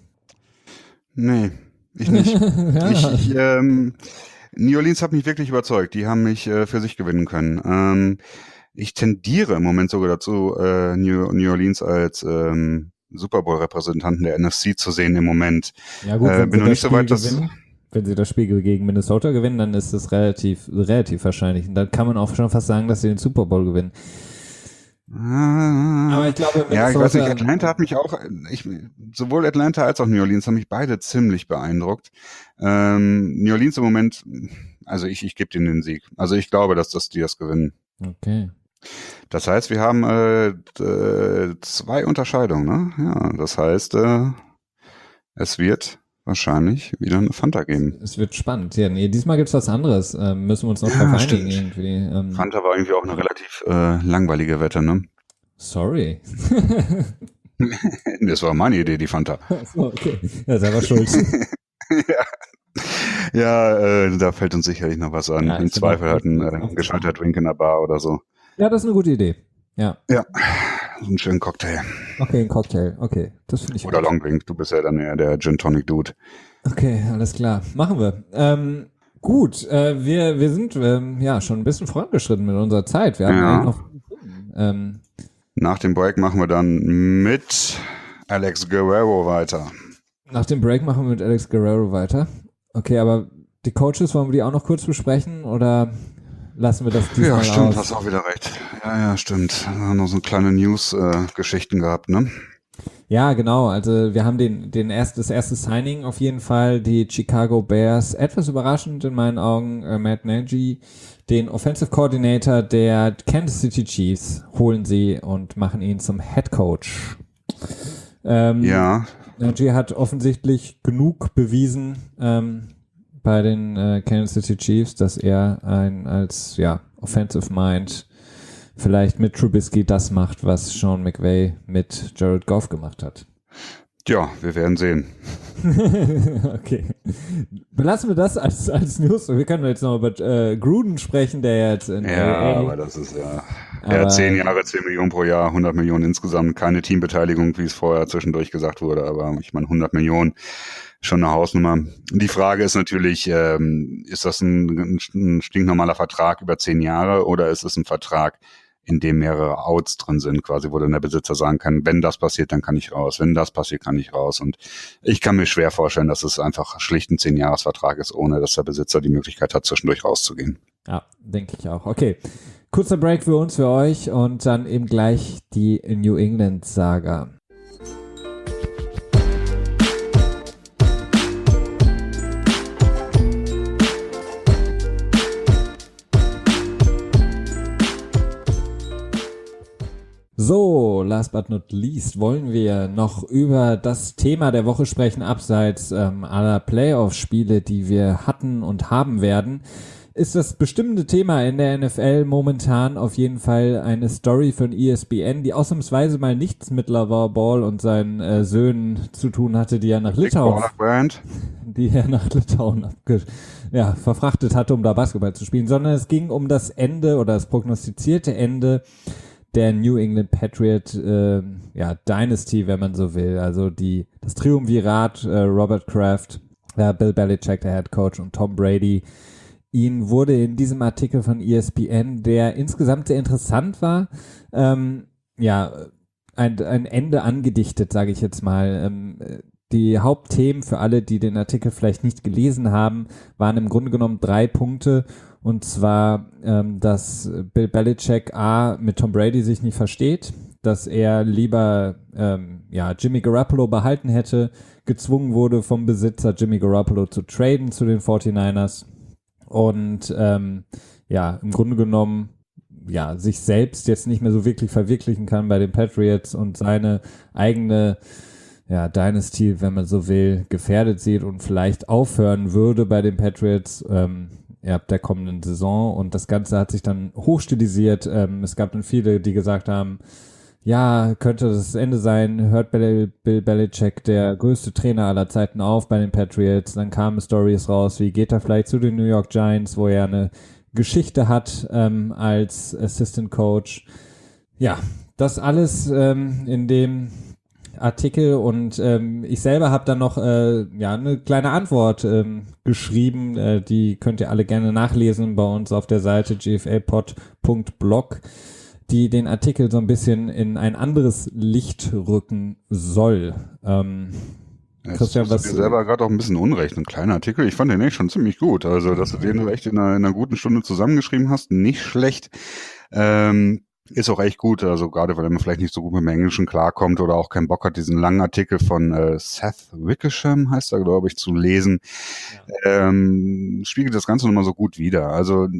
Nee, ich nicht. ja. Ich, ich, ähm, New Orleans hat mich wirklich überzeugt. Die haben mich äh, für sich gewinnen können. Ähm, ich tendiere im Moment sogar dazu, äh, New, New Orleans als ähm, Super Bowl-Repräsentanten der N F C zu sehen im Moment. Ja gut, äh, wenn bin sie noch das nicht so Spiel weit, dass gewinnen, wenn sie das Spiel gegen Minnesota gewinnen, dann ist das relativ, relativ wahrscheinlich. Und dann kann man auch schon fast sagen, dass sie den Super Bowl gewinnen. Ah, Aber ich glaube, Minnesota, ja, ich weiß nicht, Atlanta hat mich auch, ich, sowohl Atlanta als auch New Orleans haben mich beide ziemlich beeindruckt. Ähm, New Orleans im Moment, also ich, ich gebe denen den Sieg. Also ich glaube, dass das die das gewinnen. Okay. Das heißt, wir haben äh, d- zwei Unterscheidungen, ne? Ja, das heißt, äh, es wird wahrscheinlich wieder eine Fanta geben. Es wird spannend. Ja, nee, diesmal gibt's was anderes. Ähm, müssen wir uns noch Ja, drauf stimmt. einigen irgendwie. Ähm, Fanta war irgendwie auch eine relativ äh, langweilige Wette, ne? sorry. Das war meine Idee, die Fanta. so, okay. Ja, selber schuld. ja, ja äh, da fällt uns sicherlich noch was an. Ja, Im ich bin Zweifel auch- halt ein ich bin äh, auch- gescheiter Drink in der Bar oder so. Ja, das ist eine gute Idee. Ja. Ja, so einen schönen Cocktail. Okay, ein Cocktail. Okay, das finde ich Oder gut. Longdrink. Du bist ja dann eher der Gin Tonic Dude. Okay, alles klar. Machen wir. Ähm, gut, äh, wir, wir sind ähm, ja schon ein bisschen vorangeschritten mit unserer Zeit. Wir haben Ja. eigentlich noch ähm, Nach dem Break machen wir dann mit Alex Guerrero weiter. nach dem Break machen wir mit Alex Guerrero weiter. Okay, aber die Coaches, wollen wir die auch noch kurz besprechen oder lassen wir das diesmal Ja, stimmt, aus? hast auch wieder recht. Ja, ja, stimmt. Wir haben noch so kleine News-Geschichten gehabt, ne? Ja, genau. Also wir haben den, den erst, das erste Signing auf jeden Fall, die Chicago Bears, etwas überraschend in meinen Augen, äh, Matt Nagy, den Offensive Coordinator der Kansas City Chiefs, holen sie und machen ihn zum Head Coach. Ähm, Ja, Najee hat offensichtlich genug bewiesen ähm, bei den äh, Kansas City Chiefs, dass er ein als ja Offensive Mind vielleicht mit Trubisky das macht, was Sean McVay mit Jared Goff gemacht hat. Ja, wir werden sehen. Okay. Belassen wir das als, als News. Wir können jetzt noch über äh, Gruden sprechen, der jetzt in Ja, L A aber das ist ja, Aber- ja zehn Jahre, zehn Millionen pro Jahr, hundert Millionen insgesamt, keine Teambeteiligung, wie es vorher zwischendurch gesagt wurde, aber ich meine hundert Millionen, schon eine Hausnummer. Die Frage ist natürlich, ähm, ist das ein, ein stinknormaler Vertrag über zehn Jahre oder ist es ein Vertrag, in dem mehrere Outs drin sind, quasi, wo dann der Besitzer sagen kann, wenn das passiert, dann kann ich raus, wenn das passiert, kann ich raus. Und ich kann mir schwer vorstellen, dass es einfach schlicht ein zehn-Jahres-Vertrag ist, ohne dass der Besitzer die Möglichkeit hat, zwischendurch rauszugehen. Ja, denke ich auch. Okay, kurzer Break für uns, für euch und dann eben gleich die New England-Saga. So, last but not least wollen wir noch über das Thema der Woche sprechen, abseits ähm, aller Playoff-Spiele, die wir hatten und haben werden. Ist das bestimmende Thema in der N F L momentan auf jeden Fall eine Story von E S P N, die ausnahmsweise mal nichts mit LaVar Ball und seinen äh, Söhnen zu tun hatte, die er nach Litauen, die er nach Litauen abge ja, verfrachtet hatte, um da Basketball zu spielen, sondern es ging um das Ende oder das prognostizierte Ende der New England Patriot äh, ja, Dynasty, wenn man so will. Also die das Triumvirat äh, Robert Kraft, äh, Bill Belichick, der Head Coach, und Tom Brady. Ihnen wurde in diesem Artikel von E S P N, der insgesamt sehr interessant war, ähm, ja, ein, ein Ende angedichtet, sage ich jetzt mal. Ähm, die Hauptthemen für alle, die den Artikel vielleicht nicht gelesen haben, waren im Grunde genommen drei Punkte. Und zwar, ähm, dass Bill Belichick A mit Tom Brady sich nicht versteht, dass er lieber ähm, ja, Jimmy Garoppolo behalten hätte, gezwungen wurde vom Besitzer Jimmy Garoppolo zu traden zu den forty-niners und ähm, ja, im Grunde genommen ja, sich selbst jetzt nicht mehr so wirklich verwirklichen kann bei den Patriots und seine eigene ja, Dynasty, wenn man so will, gefährdet sieht und vielleicht aufhören würde bei den Patriots ähm, ja, ab der kommenden Saison. Und das Ganze hat sich dann hochstilisiert. Ähm, es gab dann viele, die gesagt haben, ja, könnte das Ende sein, hört Bill, Bill Belichick, der größte Trainer aller Zeiten, auf bei den Patriots. Dann kamen Stories raus, wie geht er vielleicht zu den New York Giants, wo er eine Geschichte hat ähm, als Assistant Coach. Ja, das alles ähm, in dem Artikel und ähm, ich selber habe dann noch äh, ja eine kleine Antwort ähm, geschrieben, äh, die könnt ihr alle gerne nachlesen bei uns auf der Seite g f l pod punkt blog, die den Artikel so ein bisschen in ein anderes Licht rücken soll. Ähm, Christian, was... Ich selber gerade auch ein bisschen Unrecht, ein kleiner Artikel. Ich fand den echt schon ziemlich gut. Also, dass du den echt in einer, in einer guten Stunde zusammengeschrieben hast, nicht schlecht. Ähm, Ist auch echt gut, also gerade weil man vielleicht nicht so gut mit dem Englischen klarkommt oder auch keinen Bock hat, diesen langen Artikel von äh, Seth Wickersham, heißt er, glaube ich, zu lesen, ja. ähm, spiegelt das Ganze nochmal so gut wider. Also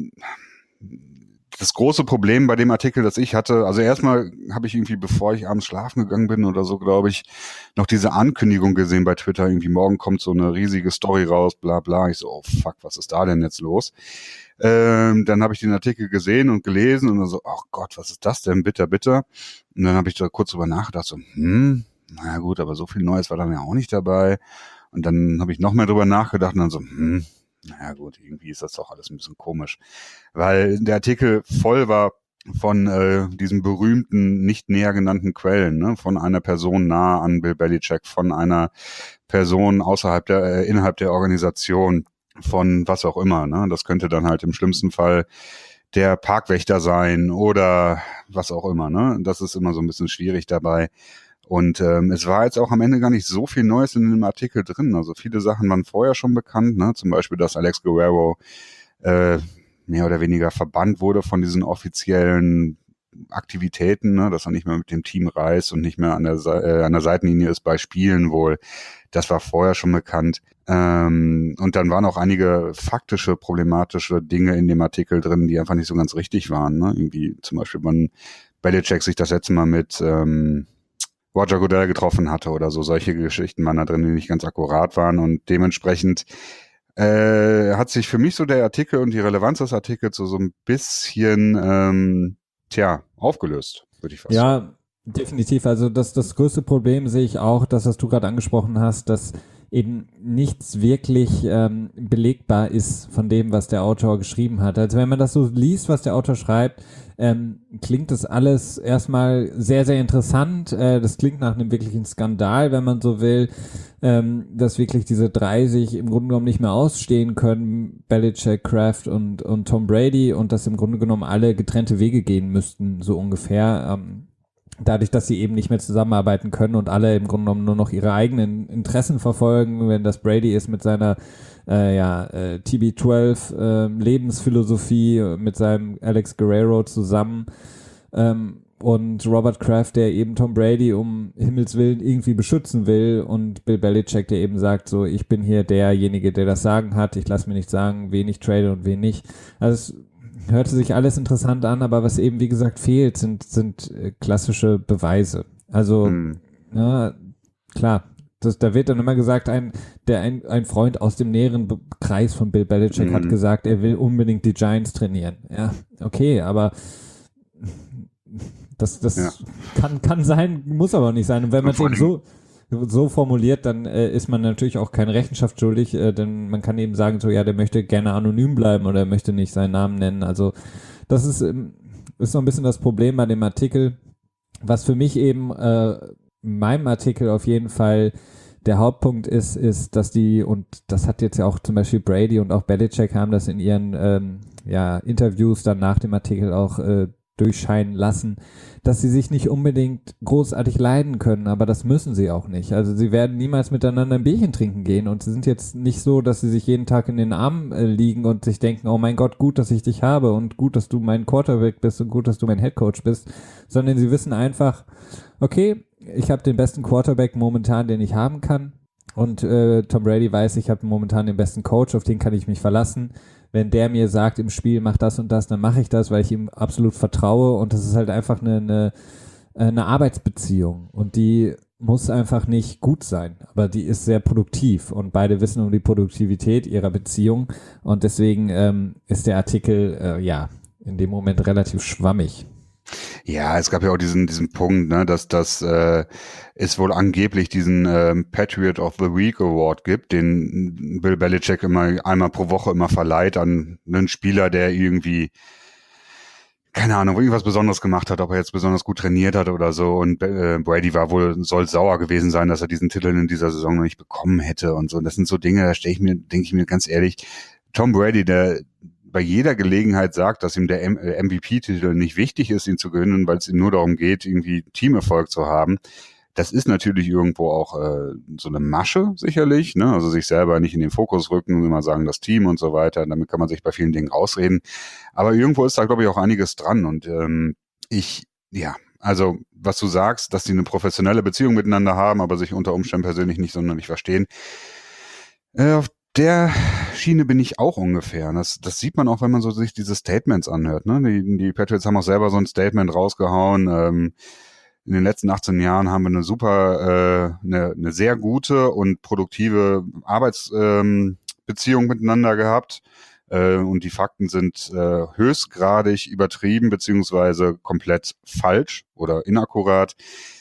das große Problem bei dem Artikel, das ich hatte, also erstmal habe ich irgendwie, bevor ich abends schlafen gegangen bin oder so, glaube ich, noch diese Ankündigung gesehen bei Twitter, irgendwie morgen kommt so eine riesige Story raus, bla bla. Ich so, oh fuck, was ist da denn jetzt los? Ähm, dann habe ich den Artikel gesehen und gelesen und dann so, ach Gott, was ist das denn, bitter, bitter. Und dann habe ich da kurz drüber nachgedacht, so, hm, naja gut, aber so viel Neues war dann ja auch nicht dabei. Und dann habe ich noch mehr drüber nachgedacht und dann so, hm, naja gut, irgendwie ist das doch alles ein bisschen komisch. Weil der Artikel voll war von äh, diesen berühmten, nicht näher genannten Quellen, ne? Von einer Person nahe an Bill Belichick, von einer Person außerhalb der, äh, innerhalb der Organisation, von was auch immer, ne? Das könnte dann halt im schlimmsten Fall der Parkwächter sein oder was auch immer, ne? Das ist immer so ein bisschen schwierig dabei. Und ähm, es war jetzt auch am Ende gar nicht so viel Neues in dem Artikel drin. Also viele Sachen waren vorher schon bekannt, ne? Zum Beispiel, dass Alex Guerrero äh, mehr oder weniger verbannt wurde von diesen offiziellen Aktivitäten, ne? Dass er nicht mehr mit dem Team reist und nicht mehr an der, äh, an der Seitenlinie ist bei Spielen wohl. Das war vorher schon bekannt. Ähm, und dann waren auch einige faktische, problematische Dinge in dem Artikel drin, die einfach nicht so ganz richtig waren. Ne? Irgendwie zum Beispiel, wann Belichick sich das letzte Mal mit, ähm, Roger Goodell getroffen hatte oder so. Solche Geschichten waren da drin, die nicht ganz akkurat waren und dementsprechend äh, hat sich für mich so der Artikel und die Relevanz des Artikels so, so ein bisschen ähm, tja, aufgelöst, würde ich fast sagen. Ja, definitiv. Also das, das größte Problem sehe ich auch, das, was du gerade angesprochen hast, dass eben nichts wirklich ähm, belegbar ist von dem, was der Autor geschrieben hat. Also wenn man das so liest, was der Autor schreibt, ähm, klingt das alles erstmal sehr, sehr interessant. Äh, das klingt nach einem wirklichen Skandal, wenn man so will, ähm, dass wirklich diese drei sich im Grunde genommen nicht mehr ausstehen können, Belichick, Kraft und, und Tom Brady, und dass im Grunde genommen alle getrennte Wege gehen müssten, so ungefähr. Ähm, dadurch, dass sie eben nicht mehr zusammenarbeiten können und alle im Grunde genommen nur noch ihre eigenen Interessen verfolgen, wenn das Brady ist mit seiner äh, ja, äh, T B zwölf äh, Lebensphilosophie mit seinem Alex Guerrero zusammen ähm, und Robert Kraft, der eben Tom Brady um Himmels Willen irgendwie beschützen will, und Bill Belichick, der eben sagt, so, ich bin hier derjenige, der das Sagen hat, ich lasse mir nicht sagen, wen ich trade und wen nicht. Also es hörte sich alles interessant an, aber was eben, wie gesagt, fehlt, sind, sind äh, klassische Beweise. Also, Hm. na, klar, das, da wird dann immer gesagt, ein, der, ein, ein Freund aus dem näheren Be- Kreis von Bill Belichick Mhm. hat gesagt, er will unbedingt die Giants trainieren. Ja, okay, aber das, das Ja. kann, kann sein, muss aber nicht sein. Und wenn man es vor eben so, so formuliert, dann äh, ist man natürlich auch keine Rechenschaft schuldig, äh, denn man kann eben sagen, so, ja, der möchte gerne anonym bleiben oder er möchte nicht seinen Namen nennen. Also das ist, ähm, ist so ein bisschen das Problem bei dem Artikel, was für mich eben äh, in meinem Artikel auf jeden Fall der Hauptpunkt ist, ist, dass die, und das hat jetzt ja auch zum Beispiel Brady und auch Belichick haben das in ihren ähm, ja, Interviews dann nach dem Artikel auch äh, durchscheinen lassen, dass sie sich nicht unbedingt großartig leiden können, aber das müssen sie auch nicht. Also sie werden niemals miteinander ein Bierchen trinken gehen und sie sind jetzt nicht so, dass sie sich jeden Tag in den Armen äh, liegen und sich denken, oh mein Gott, gut, dass ich dich habe und gut, dass du mein Quarterback bist und gut, dass du mein Headcoach bist, sondern sie wissen einfach, okay, ich habe den besten Quarterback momentan, den ich haben kann, und äh, Tom Brady weiß, ich habe momentan den besten Coach, auf den kann ich mich verlassen. Wenn der mir sagt im Spiel, mach das und das, dann mache ich das, weil ich ihm absolut vertraue, und das ist halt einfach eine, eine, eine Arbeitsbeziehung, und die muss einfach nicht gut sein, aber die ist sehr produktiv und beide wissen um die Produktivität ihrer Beziehung, und deswegen ähm, ist der Artikel äh, ja in dem Moment relativ schwammig. Ja, es gab ja auch diesen diesen Punkt, ne, dass das äh, es wohl angeblich diesen ähm, Patriot of the Week Award gibt, den Bill Belichick immer einmal pro Woche immer verleiht an einen Spieler, der irgendwie, keine Ahnung, irgendwas Besonderes gemacht hat, ob er jetzt besonders gut trainiert hat oder so. Und äh, Brady war wohl, soll sauer gewesen sein, dass er diesen Titel in dieser Saison noch nicht bekommen hätte und so. Und das sind so Dinge, da stelle ich mir, denke ich mir ganz ehrlich, Tom Brady, der bei jeder Gelegenheit sagt, dass ihm der M V P-Titel nicht wichtig ist, ihn zu gewinnen, weil es ihm nur darum geht, irgendwie Teamerfolg zu haben. Das ist natürlich irgendwo auch äh, so eine Masche, sicherlich, ne? Also sich selber nicht in den Fokus rücken und immer sagen, das Team und so weiter. Damit kann man sich bei vielen Dingen rausreden. Aber irgendwo ist da, glaube ich, auch einiges dran. Und ähm, ich, ja, also was du sagst, dass die eine professionelle Beziehung miteinander haben, aber sich unter Umständen persönlich nicht sonderlich verstehen. Äh, auf der Schiene bin ich auch ungefähr. Das, das sieht man auch, wenn man so sich diese Statements anhört. Ne? Die, die Patriots haben auch selber so ein Statement rausgehauen. Ähm, in den letzten achtzehn Jahren haben wir eine super, äh, eine, eine sehr gute und produktive Arbeitsbeziehung ähm, miteinander gehabt. Äh, und die Fakten sind äh, höchstgradig übertrieben beziehungsweise komplett falsch oder inakkurat.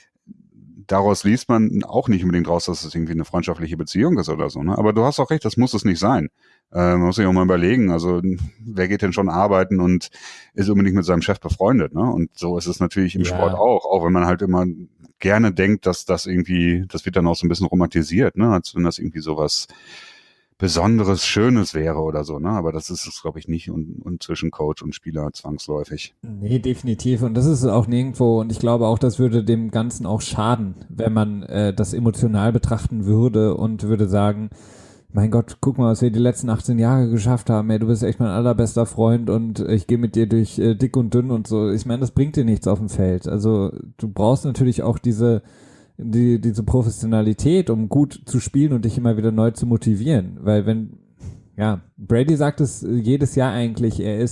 Daraus liest man auch nicht unbedingt raus, dass es irgendwie eine freundschaftliche Beziehung ist oder so. Ne? Aber du hast auch recht, das muss es nicht sein. Äh, man muss sich auch mal überlegen, also wer geht denn schon arbeiten und ist unbedingt mit seinem Chef befreundet, ne? Und so ist es natürlich im Ja. Sport auch, auch wenn man halt immer gerne denkt, dass das irgendwie, das wird dann auch so ein bisschen romantisiert, ne? Als wenn das irgendwie sowas Besonderes, Schönes wäre oder so, ne? Aber das ist es, glaube ich, nicht, und, und zwischen Coach und Spieler zwangsläufig. Nee, definitiv. Und das ist es auch nirgendwo. Und ich glaube auch, das würde dem Ganzen auch schaden, wenn man äh, das emotional betrachten würde und würde sagen, mein Gott, guck mal, was wir die letzten achtzehn Jahre geschafft haben. Ey, du bist echt mein allerbester Freund und ich gehe mit dir durch äh, dick und dünn und so. Ich meine, das bringt dir nichts auf dem Feld. Also du brauchst natürlich auch diese die, diese Professionalität, um gut zu spielen und dich immer wieder neu zu motivieren. Weil wenn, ja, Brady sagt es jedes Jahr eigentlich, er ist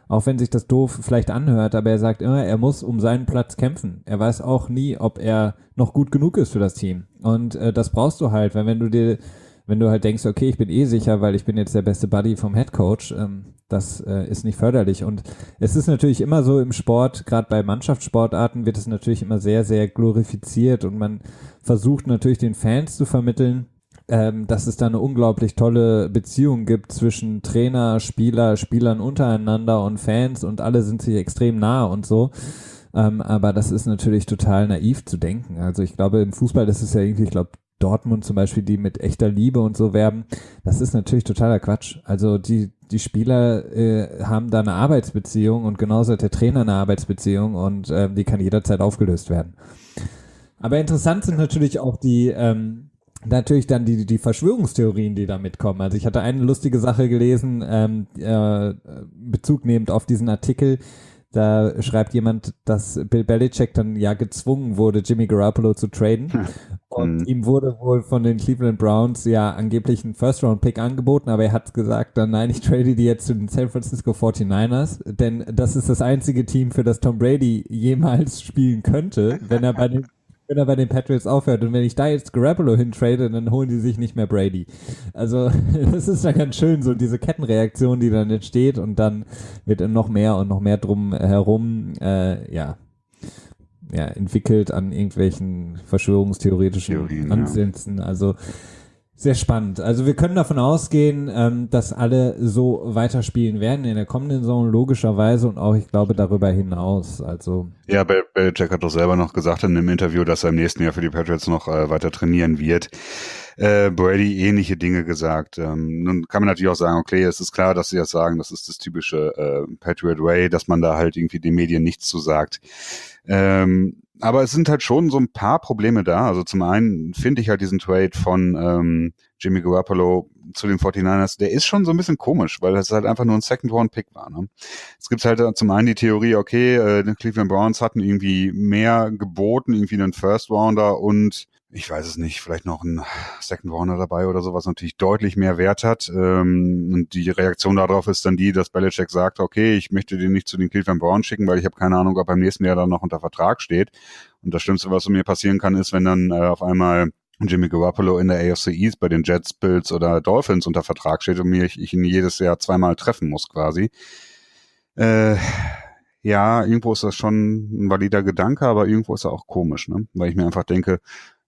Auch wenn sich das doof vielleicht anhört, aber er sagt immer, er muss um seinen Platz kämpfen. Er weiß auch nie, ob er noch gut genug ist für das Team. Und äh, das brauchst du halt, weil wenn du dir, wenn du halt denkst, okay, ich bin eh sicher, weil ich bin jetzt der beste Buddy vom Headcoach, ähm, das äh, ist nicht förderlich. Und es ist natürlich immer so im Sport, gerade bei Mannschaftssportarten wird es natürlich immer sehr, sehr glorifiziert und man versucht natürlich den Fans zu vermitteln, ähm, dass es da eine unglaublich tolle Beziehung gibt zwischen Trainer, Spieler, Spielern untereinander und Fans und alle sind sich extrem nah und so. Ähm, aber das ist natürlich total naiv zu denken. Also ich glaube, im Fußball, das ist ja irgendwie, ich glaube, Dortmund zum Beispiel, die mit echter Liebe und so werben, das ist natürlich totaler Quatsch. Also die, die Spieler äh, haben da eine Arbeitsbeziehung und genauso hat der Trainer eine Arbeitsbeziehung und ähm, die kann jederzeit aufgelöst werden. Aber interessant sind natürlich auch die, ähm, natürlich dann die, die Verschwörungstheorien, die da mitkommen. Also ich hatte eine lustige Sache gelesen, ähm, äh, Bezug nehmend auf diesen Artikel. Da schreibt jemand, dass Bill Belichick dann ja gezwungen wurde, Jimmy Garoppolo zu traden. Und Hm. ihm wurde wohl von den Cleveland Browns ja angeblich ein First-Round-Pick angeboten, aber er hat gesagt, dann nein, ich trade die jetzt zu den San Francisco forty-niners, denn das ist das einzige Team, für das Tom Brady jemals spielen könnte, wenn er bei den wenn er bei den Patriots aufhört. Und wenn ich da jetzt Garoppolo hintrade, dann holen die sich nicht mehr Brady. Also das ist dann ganz schön, so diese Kettenreaktion, die dann entsteht und dann wird noch mehr und noch mehr drum herum, äh, ja, ja, entwickelt an irgendwelchen verschwörungstheoretischen Theorien, Ansätzen. Ja. Also sehr spannend. Also wir können davon ausgehen, ähm, dass alle so weiterspielen werden in der kommenden Saison logischerweise und auch, ich glaube, darüber hinaus. Also Ja, Bel- Belichick hat doch selber noch gesagt in einem Interview, dass er im nächsten Jahr für die Patriots noch äh, weiter trainieren wird. Äh, Brady ähnliche Dinge gesagt. Ähm, nun kann man natürlich auch sagen, okay, es ist klar, dass sie das sagen, das ist das typische äh, Patriot Way, dass man da halt irgendwie den Medien nichts zu sagt. Ähm, aber es sind halt schon so ein paar Probleme da. Also zum einen finde ich halt diesen Trade von ähm, Jimmy Garoppolo zu den forty-niners, der ist schon so ein bisschen komisch, weil das halt einfach nur ein Second-Round-Pick war. Ne? Es gibt halt zum einen die Theorie, okay, äh, die Cleveland Browns hatten irgendwie mehr geboten, irgendwie einen First-Rounder und ich weiß es nicht, vielleicht noch ein Second Rounder dabei oder so, was natürlich deutlich mehr Wert hat. Ähm, und die Reaktion darauf ist dann die, dass Belichick sagt, okay, ich möchte den nicht zu den Cleveland Browns schicken, weil ich habe keine Ahnung, ob er im nächsten Jahr dann noch unter Vertrag steht. Und das Schlimmste, was mir passieren kann, ist, wenn dann äh, auf einmal Jimmy Garoppolo in der A F C East bei den Jets, Bills oder Dolphins unter Vertrag steht und mir ich, ich ihn jedes Jahr zweimal treffen muss quasi. Äh, ja, irgendwo ist das schon ein valider Gedanke, aber irgendwo ist er auch komisch, ne? Weil ich mir einfach denke,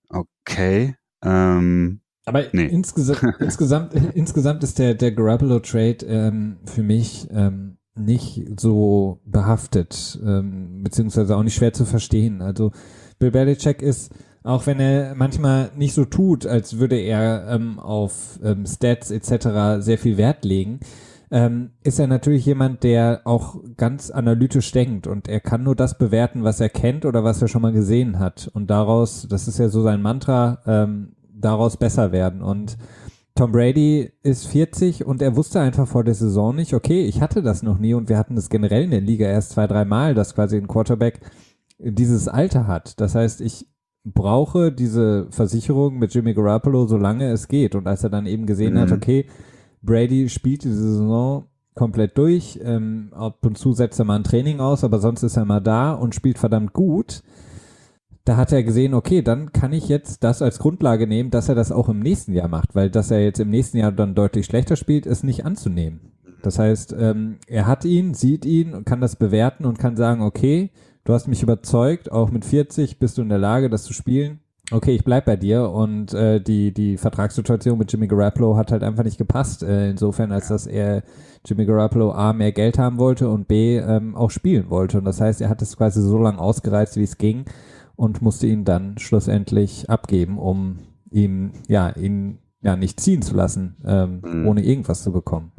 okay, ähm, aber nee. insgesamt, insgesamt, insgesamt ist der, der Garoppolo-Trade ähm, für mich ähm, nicht so behaftet, ähm, beziehungsweise auch nicht schwer zu verstehen. Also Bill Belichick ist, auch wenn er manchmal nicht so tut, als würde er ähm, auf ähm, Stats et cetera sehr viel Wert legen, ähm, ist er natürlich jemand, der auch ganz analytisch denkt und er kann nur das bewerten, was er kennt oder was er schon mal gesehen hat und daraus, das ist ja so sein Mantra, ähm, daraus besser werden und Tom Brady ist vierzig und er wusste einfach vor der Saison nicht, okay, ich hatte das noch nie und wir hatten das generell in der Liga erst zwei, drei Mal, dass quasi ein Quarterback dieses Alter hat. Das heißt, ich brauche diese Versicherung mit Jimmy Garoppolo, solange es geht und als er dann eben gesehen Mhm. hat, okay, Brady spielt diese Saison komplett durch, ähm, ab und zu setzt er mal ein Training aus, aber sonst ist er mal da und spielt verdammt gut. Da hat er gesehen, okay, dann kann ich jetzt das als Grundlage nehmen, dass er das auch im nächsten Jahr macht, weil dass er jetzt im nächsten Jahr dann deutlich schlechter spielt, ist nicht anzunehmen. Das heißt, ähm, er hat ihn, sieht ihn und kann das bewerten und kann sagen, okay, du hast mich überzeugt, auch mit vierzig bist du in der Lage, das zu spielen. Okay, ich bleib bei dir und äh, die die Vertragssituation mit Jimmy Garoppolo hat halt einfach nicht gepasst. Äh, insofern, als dass er Jimmy Garoppolo A, mehr Geld haben wollte und B, ähm, auch spielen wollte. Und das heißt, er hat es quasi so lange ausgereizt, wie es ging und musste ihn dann schlussendlich abgeben, um ihm, ja, ihn ja nicht ziehen zu lassen, ähm, Mhm. ohne irgendwas zu bekommen.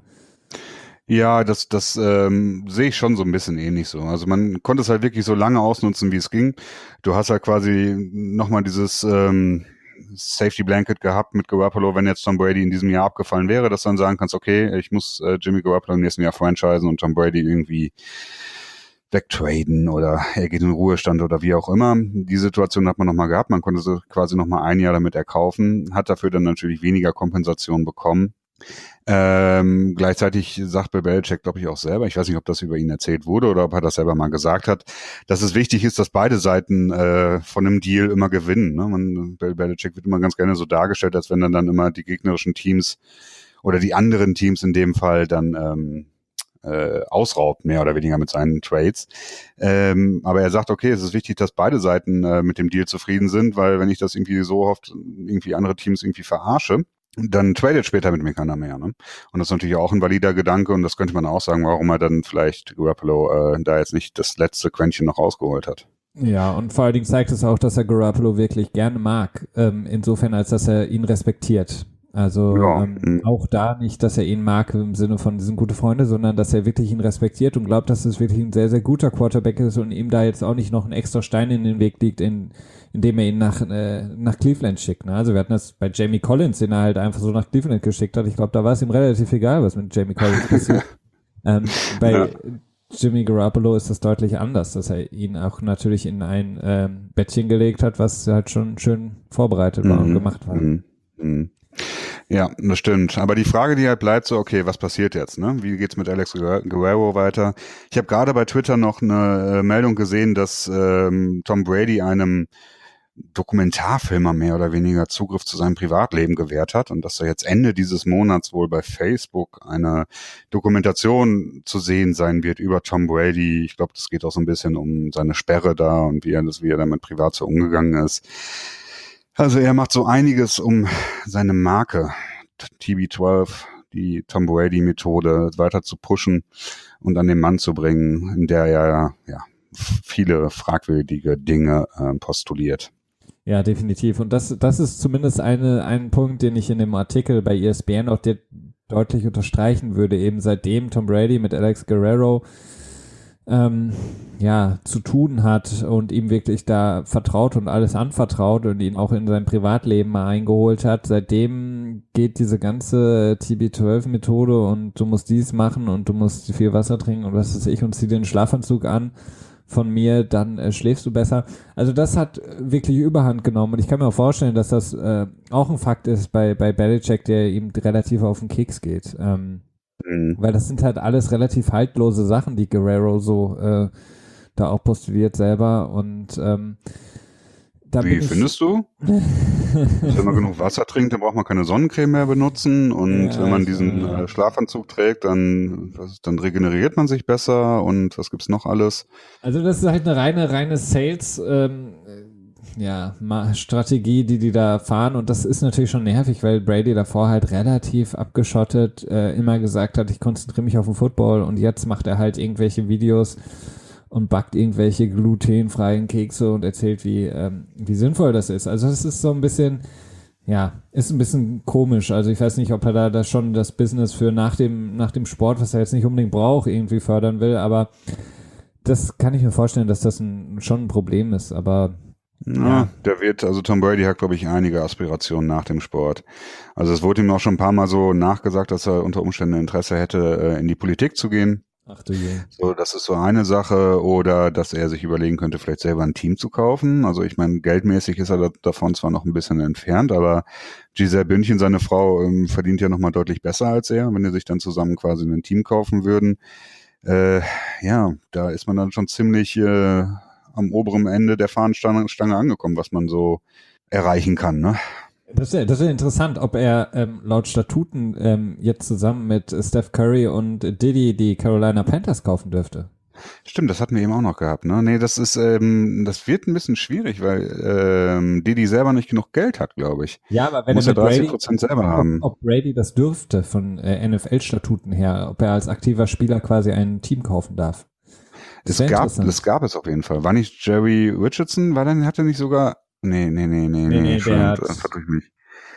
Ja, das, das ähm, sehe ich schon so ein bisschen ähnlich so. Also man konnte es halt wirklich so lange ausnutzen, wie es ging. Du hast halt quasi nochmal dieses ähm, Safety Blanket gehabt mit Garoppolo, wenn jetzt Tom Brady in diesem Jahr abgefallen wäre, dass du dann sagen kannst, okay, ich muss äh, Jimmy Garoppolo im nächsten Jahr franchisen und Tom Brady irgendwie wegtraden oder er geht in den Ruhestand oder wie auch immer. Die Situation hat man nochmal gehabt. Man konnte so quasi nochmal ein Jahr damit erkaufen, hat dafür dann natürlich weniger Kompensation bekommen. Ähm, gleichzeitig sagt Bill Belichick, glaube ich, auch selber, ich weiß nicht, ob das über ihn erzählt wurde oder ob er das selber mal gesagt hat, dass es wichtig ist, dass beide Seiten äh, von einem Deal immer gewinnen. Ne? Man, Bill Belichick wird immer ganz gerne so dargestellt, als wenn dann, dann immer die gegnerischen Teams oder die anderen Teams in dem Fall dann ähm, äh, ausraubt, mehr oder weniger mit seinen Trades. Ähm, aber er sagt, okay, es ist wichtig, dass beide Seiten äh, mit dem Deal zufrieden sind, weil wenn ich das irgendwie so oft irgendwie andere Teams irgendwie verarsche, dann tradet später mit mir keiner mehr. Ne? Und das ist natürlich auch ein valider Gedanke und das könnte man auch sagen, warum er dann vielleicht Garoppolo äh, da jetzt nicht das letzte Quäntchen noch rausgeholt hat. Ja, und vor allen Dingen zeigt es auch, dass er Garoppolo wirklich gerne mag, ähm, insofern als dass er ihn respektiert. Also Ja, ähm, auch da nicht, dass er ihn mag im Sinne von, die sind gute Freunde, sondern dass er wirklich ihn respektiert und glaubt, dass es wirklich ein sehr, sehr guter Quarterback ist und ihm da jetzt auch nicht noch ein extra Stein in den Weg liegt, in, indem er ihn nach, äh, nach Cleveland schickt. Ne? Also wir hatten das bei Jamie Collins, den er halt einfach so nach Cleveland geschickt hat. Ich glaube, da war es ihm relativ egal, was mit Jamie Collins passiert. ähm, bei ja. Jimmy Garoppolo ist das deutlich anders, dass er ihn auch natürlich in ein ähm, Bettchen gelegt hat, was halt schon schön vorbereitet war mhm. und gemacht war. Mhm. Mhm. Ja, das stimmt. Aber die Frage, die halt bleibt, so, okay, was passiert jetzt? Ne? Wie geht's mit Alex Guerrero weiter? Ich habe gerade bei Twitter noch eine äh, Meldung gesehen, dass ähm, Tom Brady einem Dokumentarfilmer mehr oder weniger Zugriff zu seinem Privatleben gewährt hat und dass er jetzt Ende dieses Monats wohl bei Facebook eine Dokumentation zu sehen sein wird über Tom Brady. Ich glaube, das geht auch so ein bisschen um seine Sperre da und wie er das, wie er damit privat so umgegangen ist. Also er macht so einiges, um seine Marke T B zwölf, die Tom Brady Methode weiter zu pushen und an den Mann zu bringen, in der er ja viele fragwürdige Dinge äh, postuliert. Ja, definitiv. Und das, das ist zumindest eine, ein Punkt, den ich in dem Artikel bei E S P N auch de- deutlich unterstreichen würde. Eben seitdem Tom Brady mit Alex Guerrero ähm, ja, zu tun hat und ihm wirklich da vertraut und alles anvertraut und ihn auch in sein Privatleben mal eingeholt hat, seitdem geht diese ganze T B zwölf Methode und du musst dies machen und du musst viel Wasser trinken und was weiß ich und zieh den Schlafanzug an von mir, dann äh, schläfst du besser. Also das hat wirklich Überhand genommen und ich kann mir auch vorstellen, dass das äh, auch ein Fakt ist bei, bei Belichick, der ihm relativ auf den Keks geht. Ähm, mhm. Weil das sind halt alles relativ haltlose Sachen, die Guerrero so äh, da auch postuliert selber und ähm, da Wie findest du? Wenn man genug Wasser trinkt, dann braucht man keine Sonnencreme mehr benutzen und ja, wenn man diesen äh, Schlafanzug trägt, dann, was, dann regeneriert man sich besser und was gibt's noch alles? Also das ist halt eine reine, reine Sales ähm, ja, Strategie, die die da fahren und das ist natürlich schon nervig, weil Brady davor halt relativ abgeschottet äh, immer gesagt hat, ich konzentriere mich auf den Football und jetzt macht er halt irgendwelche Videos und backt irgendwelche glutenfreien Kekse und erzählt, wie, ähm, wie sinnvoll das ist. Also das ist so ein bisschen, ja, ist ein bisschen komisch. Also ich weiß nicht, ob er da, da schon das Business für nach dem, nach dem Sport, was er jetzt nicht unbedingt braucht, irgendwie fördern will, aber das kann ich mir vorstellen, dass das ein, schon ein Problem ist, aber ja, ja, der wird, also Tom Brady hat, glaube ich, einige Aspirationen nach dem Sport. Also es wurde ihm auch schon ein paar Mal so nachgesagt, dass er unter Umständen Interesse hätte, in die Politik zu gehen. Ach du je. So, das ist so eine Sache. Oder dass er sich überlegen könnte, vielleicht selber ein Team zu kaufen. Also ich meine, geldmäßig ist er da, davon zwar noch ein bisschen entfernt, aber Gisele Bündchen, seine Frau, ähm, verdient ja nochmal deutlich besser als er, wenn die sich dann zusammen quasi ein Team kaufen würden. Äh, ja, da ist man dann schon ziemlich äh, am oberen Ende der Fahnenstange Stange angekommen, was man so erreichen kann, ne? Das wäre das wär interessant, ob er ähm, laut Statuten ähm, jetzt zusammen mit Steph Curry und Diddy die Carolina Panthers kaufen dürfte. Stimmt, das hatten wir eben auch noch gehabt, ne? Nee, das ist, ähm, das wird ein bisschen schwierig, weil ähm, Diddy selber nicht genug Geld hat, glaube ich. Ja, aber wenn muss er ja dreißig Prozent selber haben. Ob, ob Brady das dürfte von äh, N F L-Statuten her, ob er als aktiver Spieler quasi ein Team kaufen darf. Das es gab, das gab es auf jeden Fall. War nicht Jerry Richardson? War dann, hat er nicht sogar Nee, nee, nee, nee, nee, nee schon, hat, verdrück mich.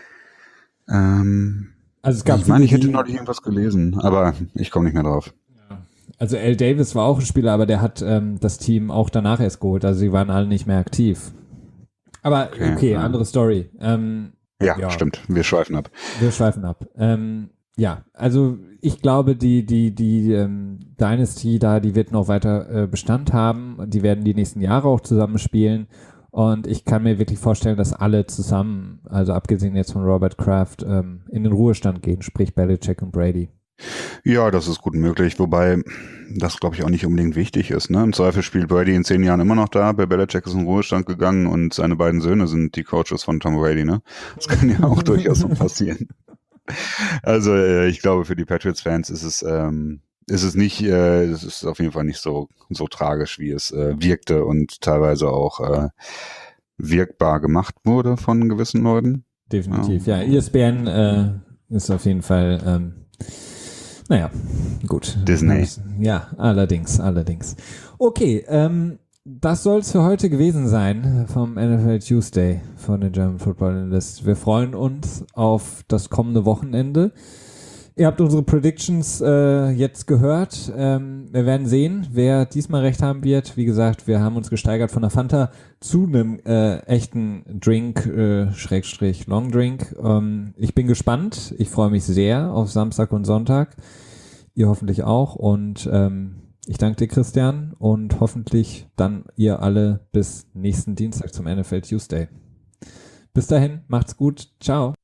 Ähm, also es gab ich meine, ich hätte noch nicht irgendwas gelesen, aber ich komme nicht mehr drauf. Ja. Also Al Davis war auch ein Spieler, aber der hat ähm, das Team auch danach erst geholt, also sie waren alle nicht mehr aktiv. Aber okay, okay ja. andere Story. Ähm, ja, ja, stimmt, wir schweifen ab. Wir schweifen ab. Ähm, ja, also ich glaube, die, die, die ähm, Dynasty da, die wird noch weiter äh, Bestand haben, die werden die nächsten Jahre auch zusammenspielen. Und ich kann mir wirklich vorstellen, dass alle zusammen, also abgesehen jetzt von Robert Kraft, ähm, in den Ruhestand gehen, sprich Belichick und Brady. Ja, das ist gut möglich, wobei das, glaube ich, auch nicht unbedingt wichtig ist. Ne? Im Zweifel spielt Brady in zehn Jahren immer noch da. Bill Belichick ist in den Ruhestand gegangen und seine beiden Söhne sind die Coaches von Tom Brady. Ne? Das kann ja auch durchaus mal passieren. Also äh, ich glaube, für die Patriots-Fans ist es ähm, ist es nicht, äh, es ist auf jeden Fall nicht so so tragisch, wie es äh, wirkte und teilweise auch äh, wirkbar gemacht wurde von gewissen Leuten. Definitiv, ja. ja. E S P N äh, ist auf jeden Fall ähm, naja, gut. Disney. Ja, allerdings, allerdings. Okay, ähm, das soll es für heute gewesen sein vom N F L Tuesday von den German Football Analysts. Wir freuen uns auf das kommende Wochenende. Ihr habt unsere Predictions äh, jetzt gehört. Ähm, wir werden sehen, wer diesmal recht haben wird. Wie gesagt, wir haben uns gesteigert von der Fanta zu einem äh, echten Drink, äh, Schrägstrich Long Drink. Ähm, ich bin gespannt. Ich freue mich sehr auf Samstag und Sonntag. Ihr hoffentlich auch. Und ähm, ich danke dir, Christian. Und hoffentlich dann ihr alle bis nächsten Dienstag zum N F L Tuesday. Bis dahin, macht's gut. Ciao.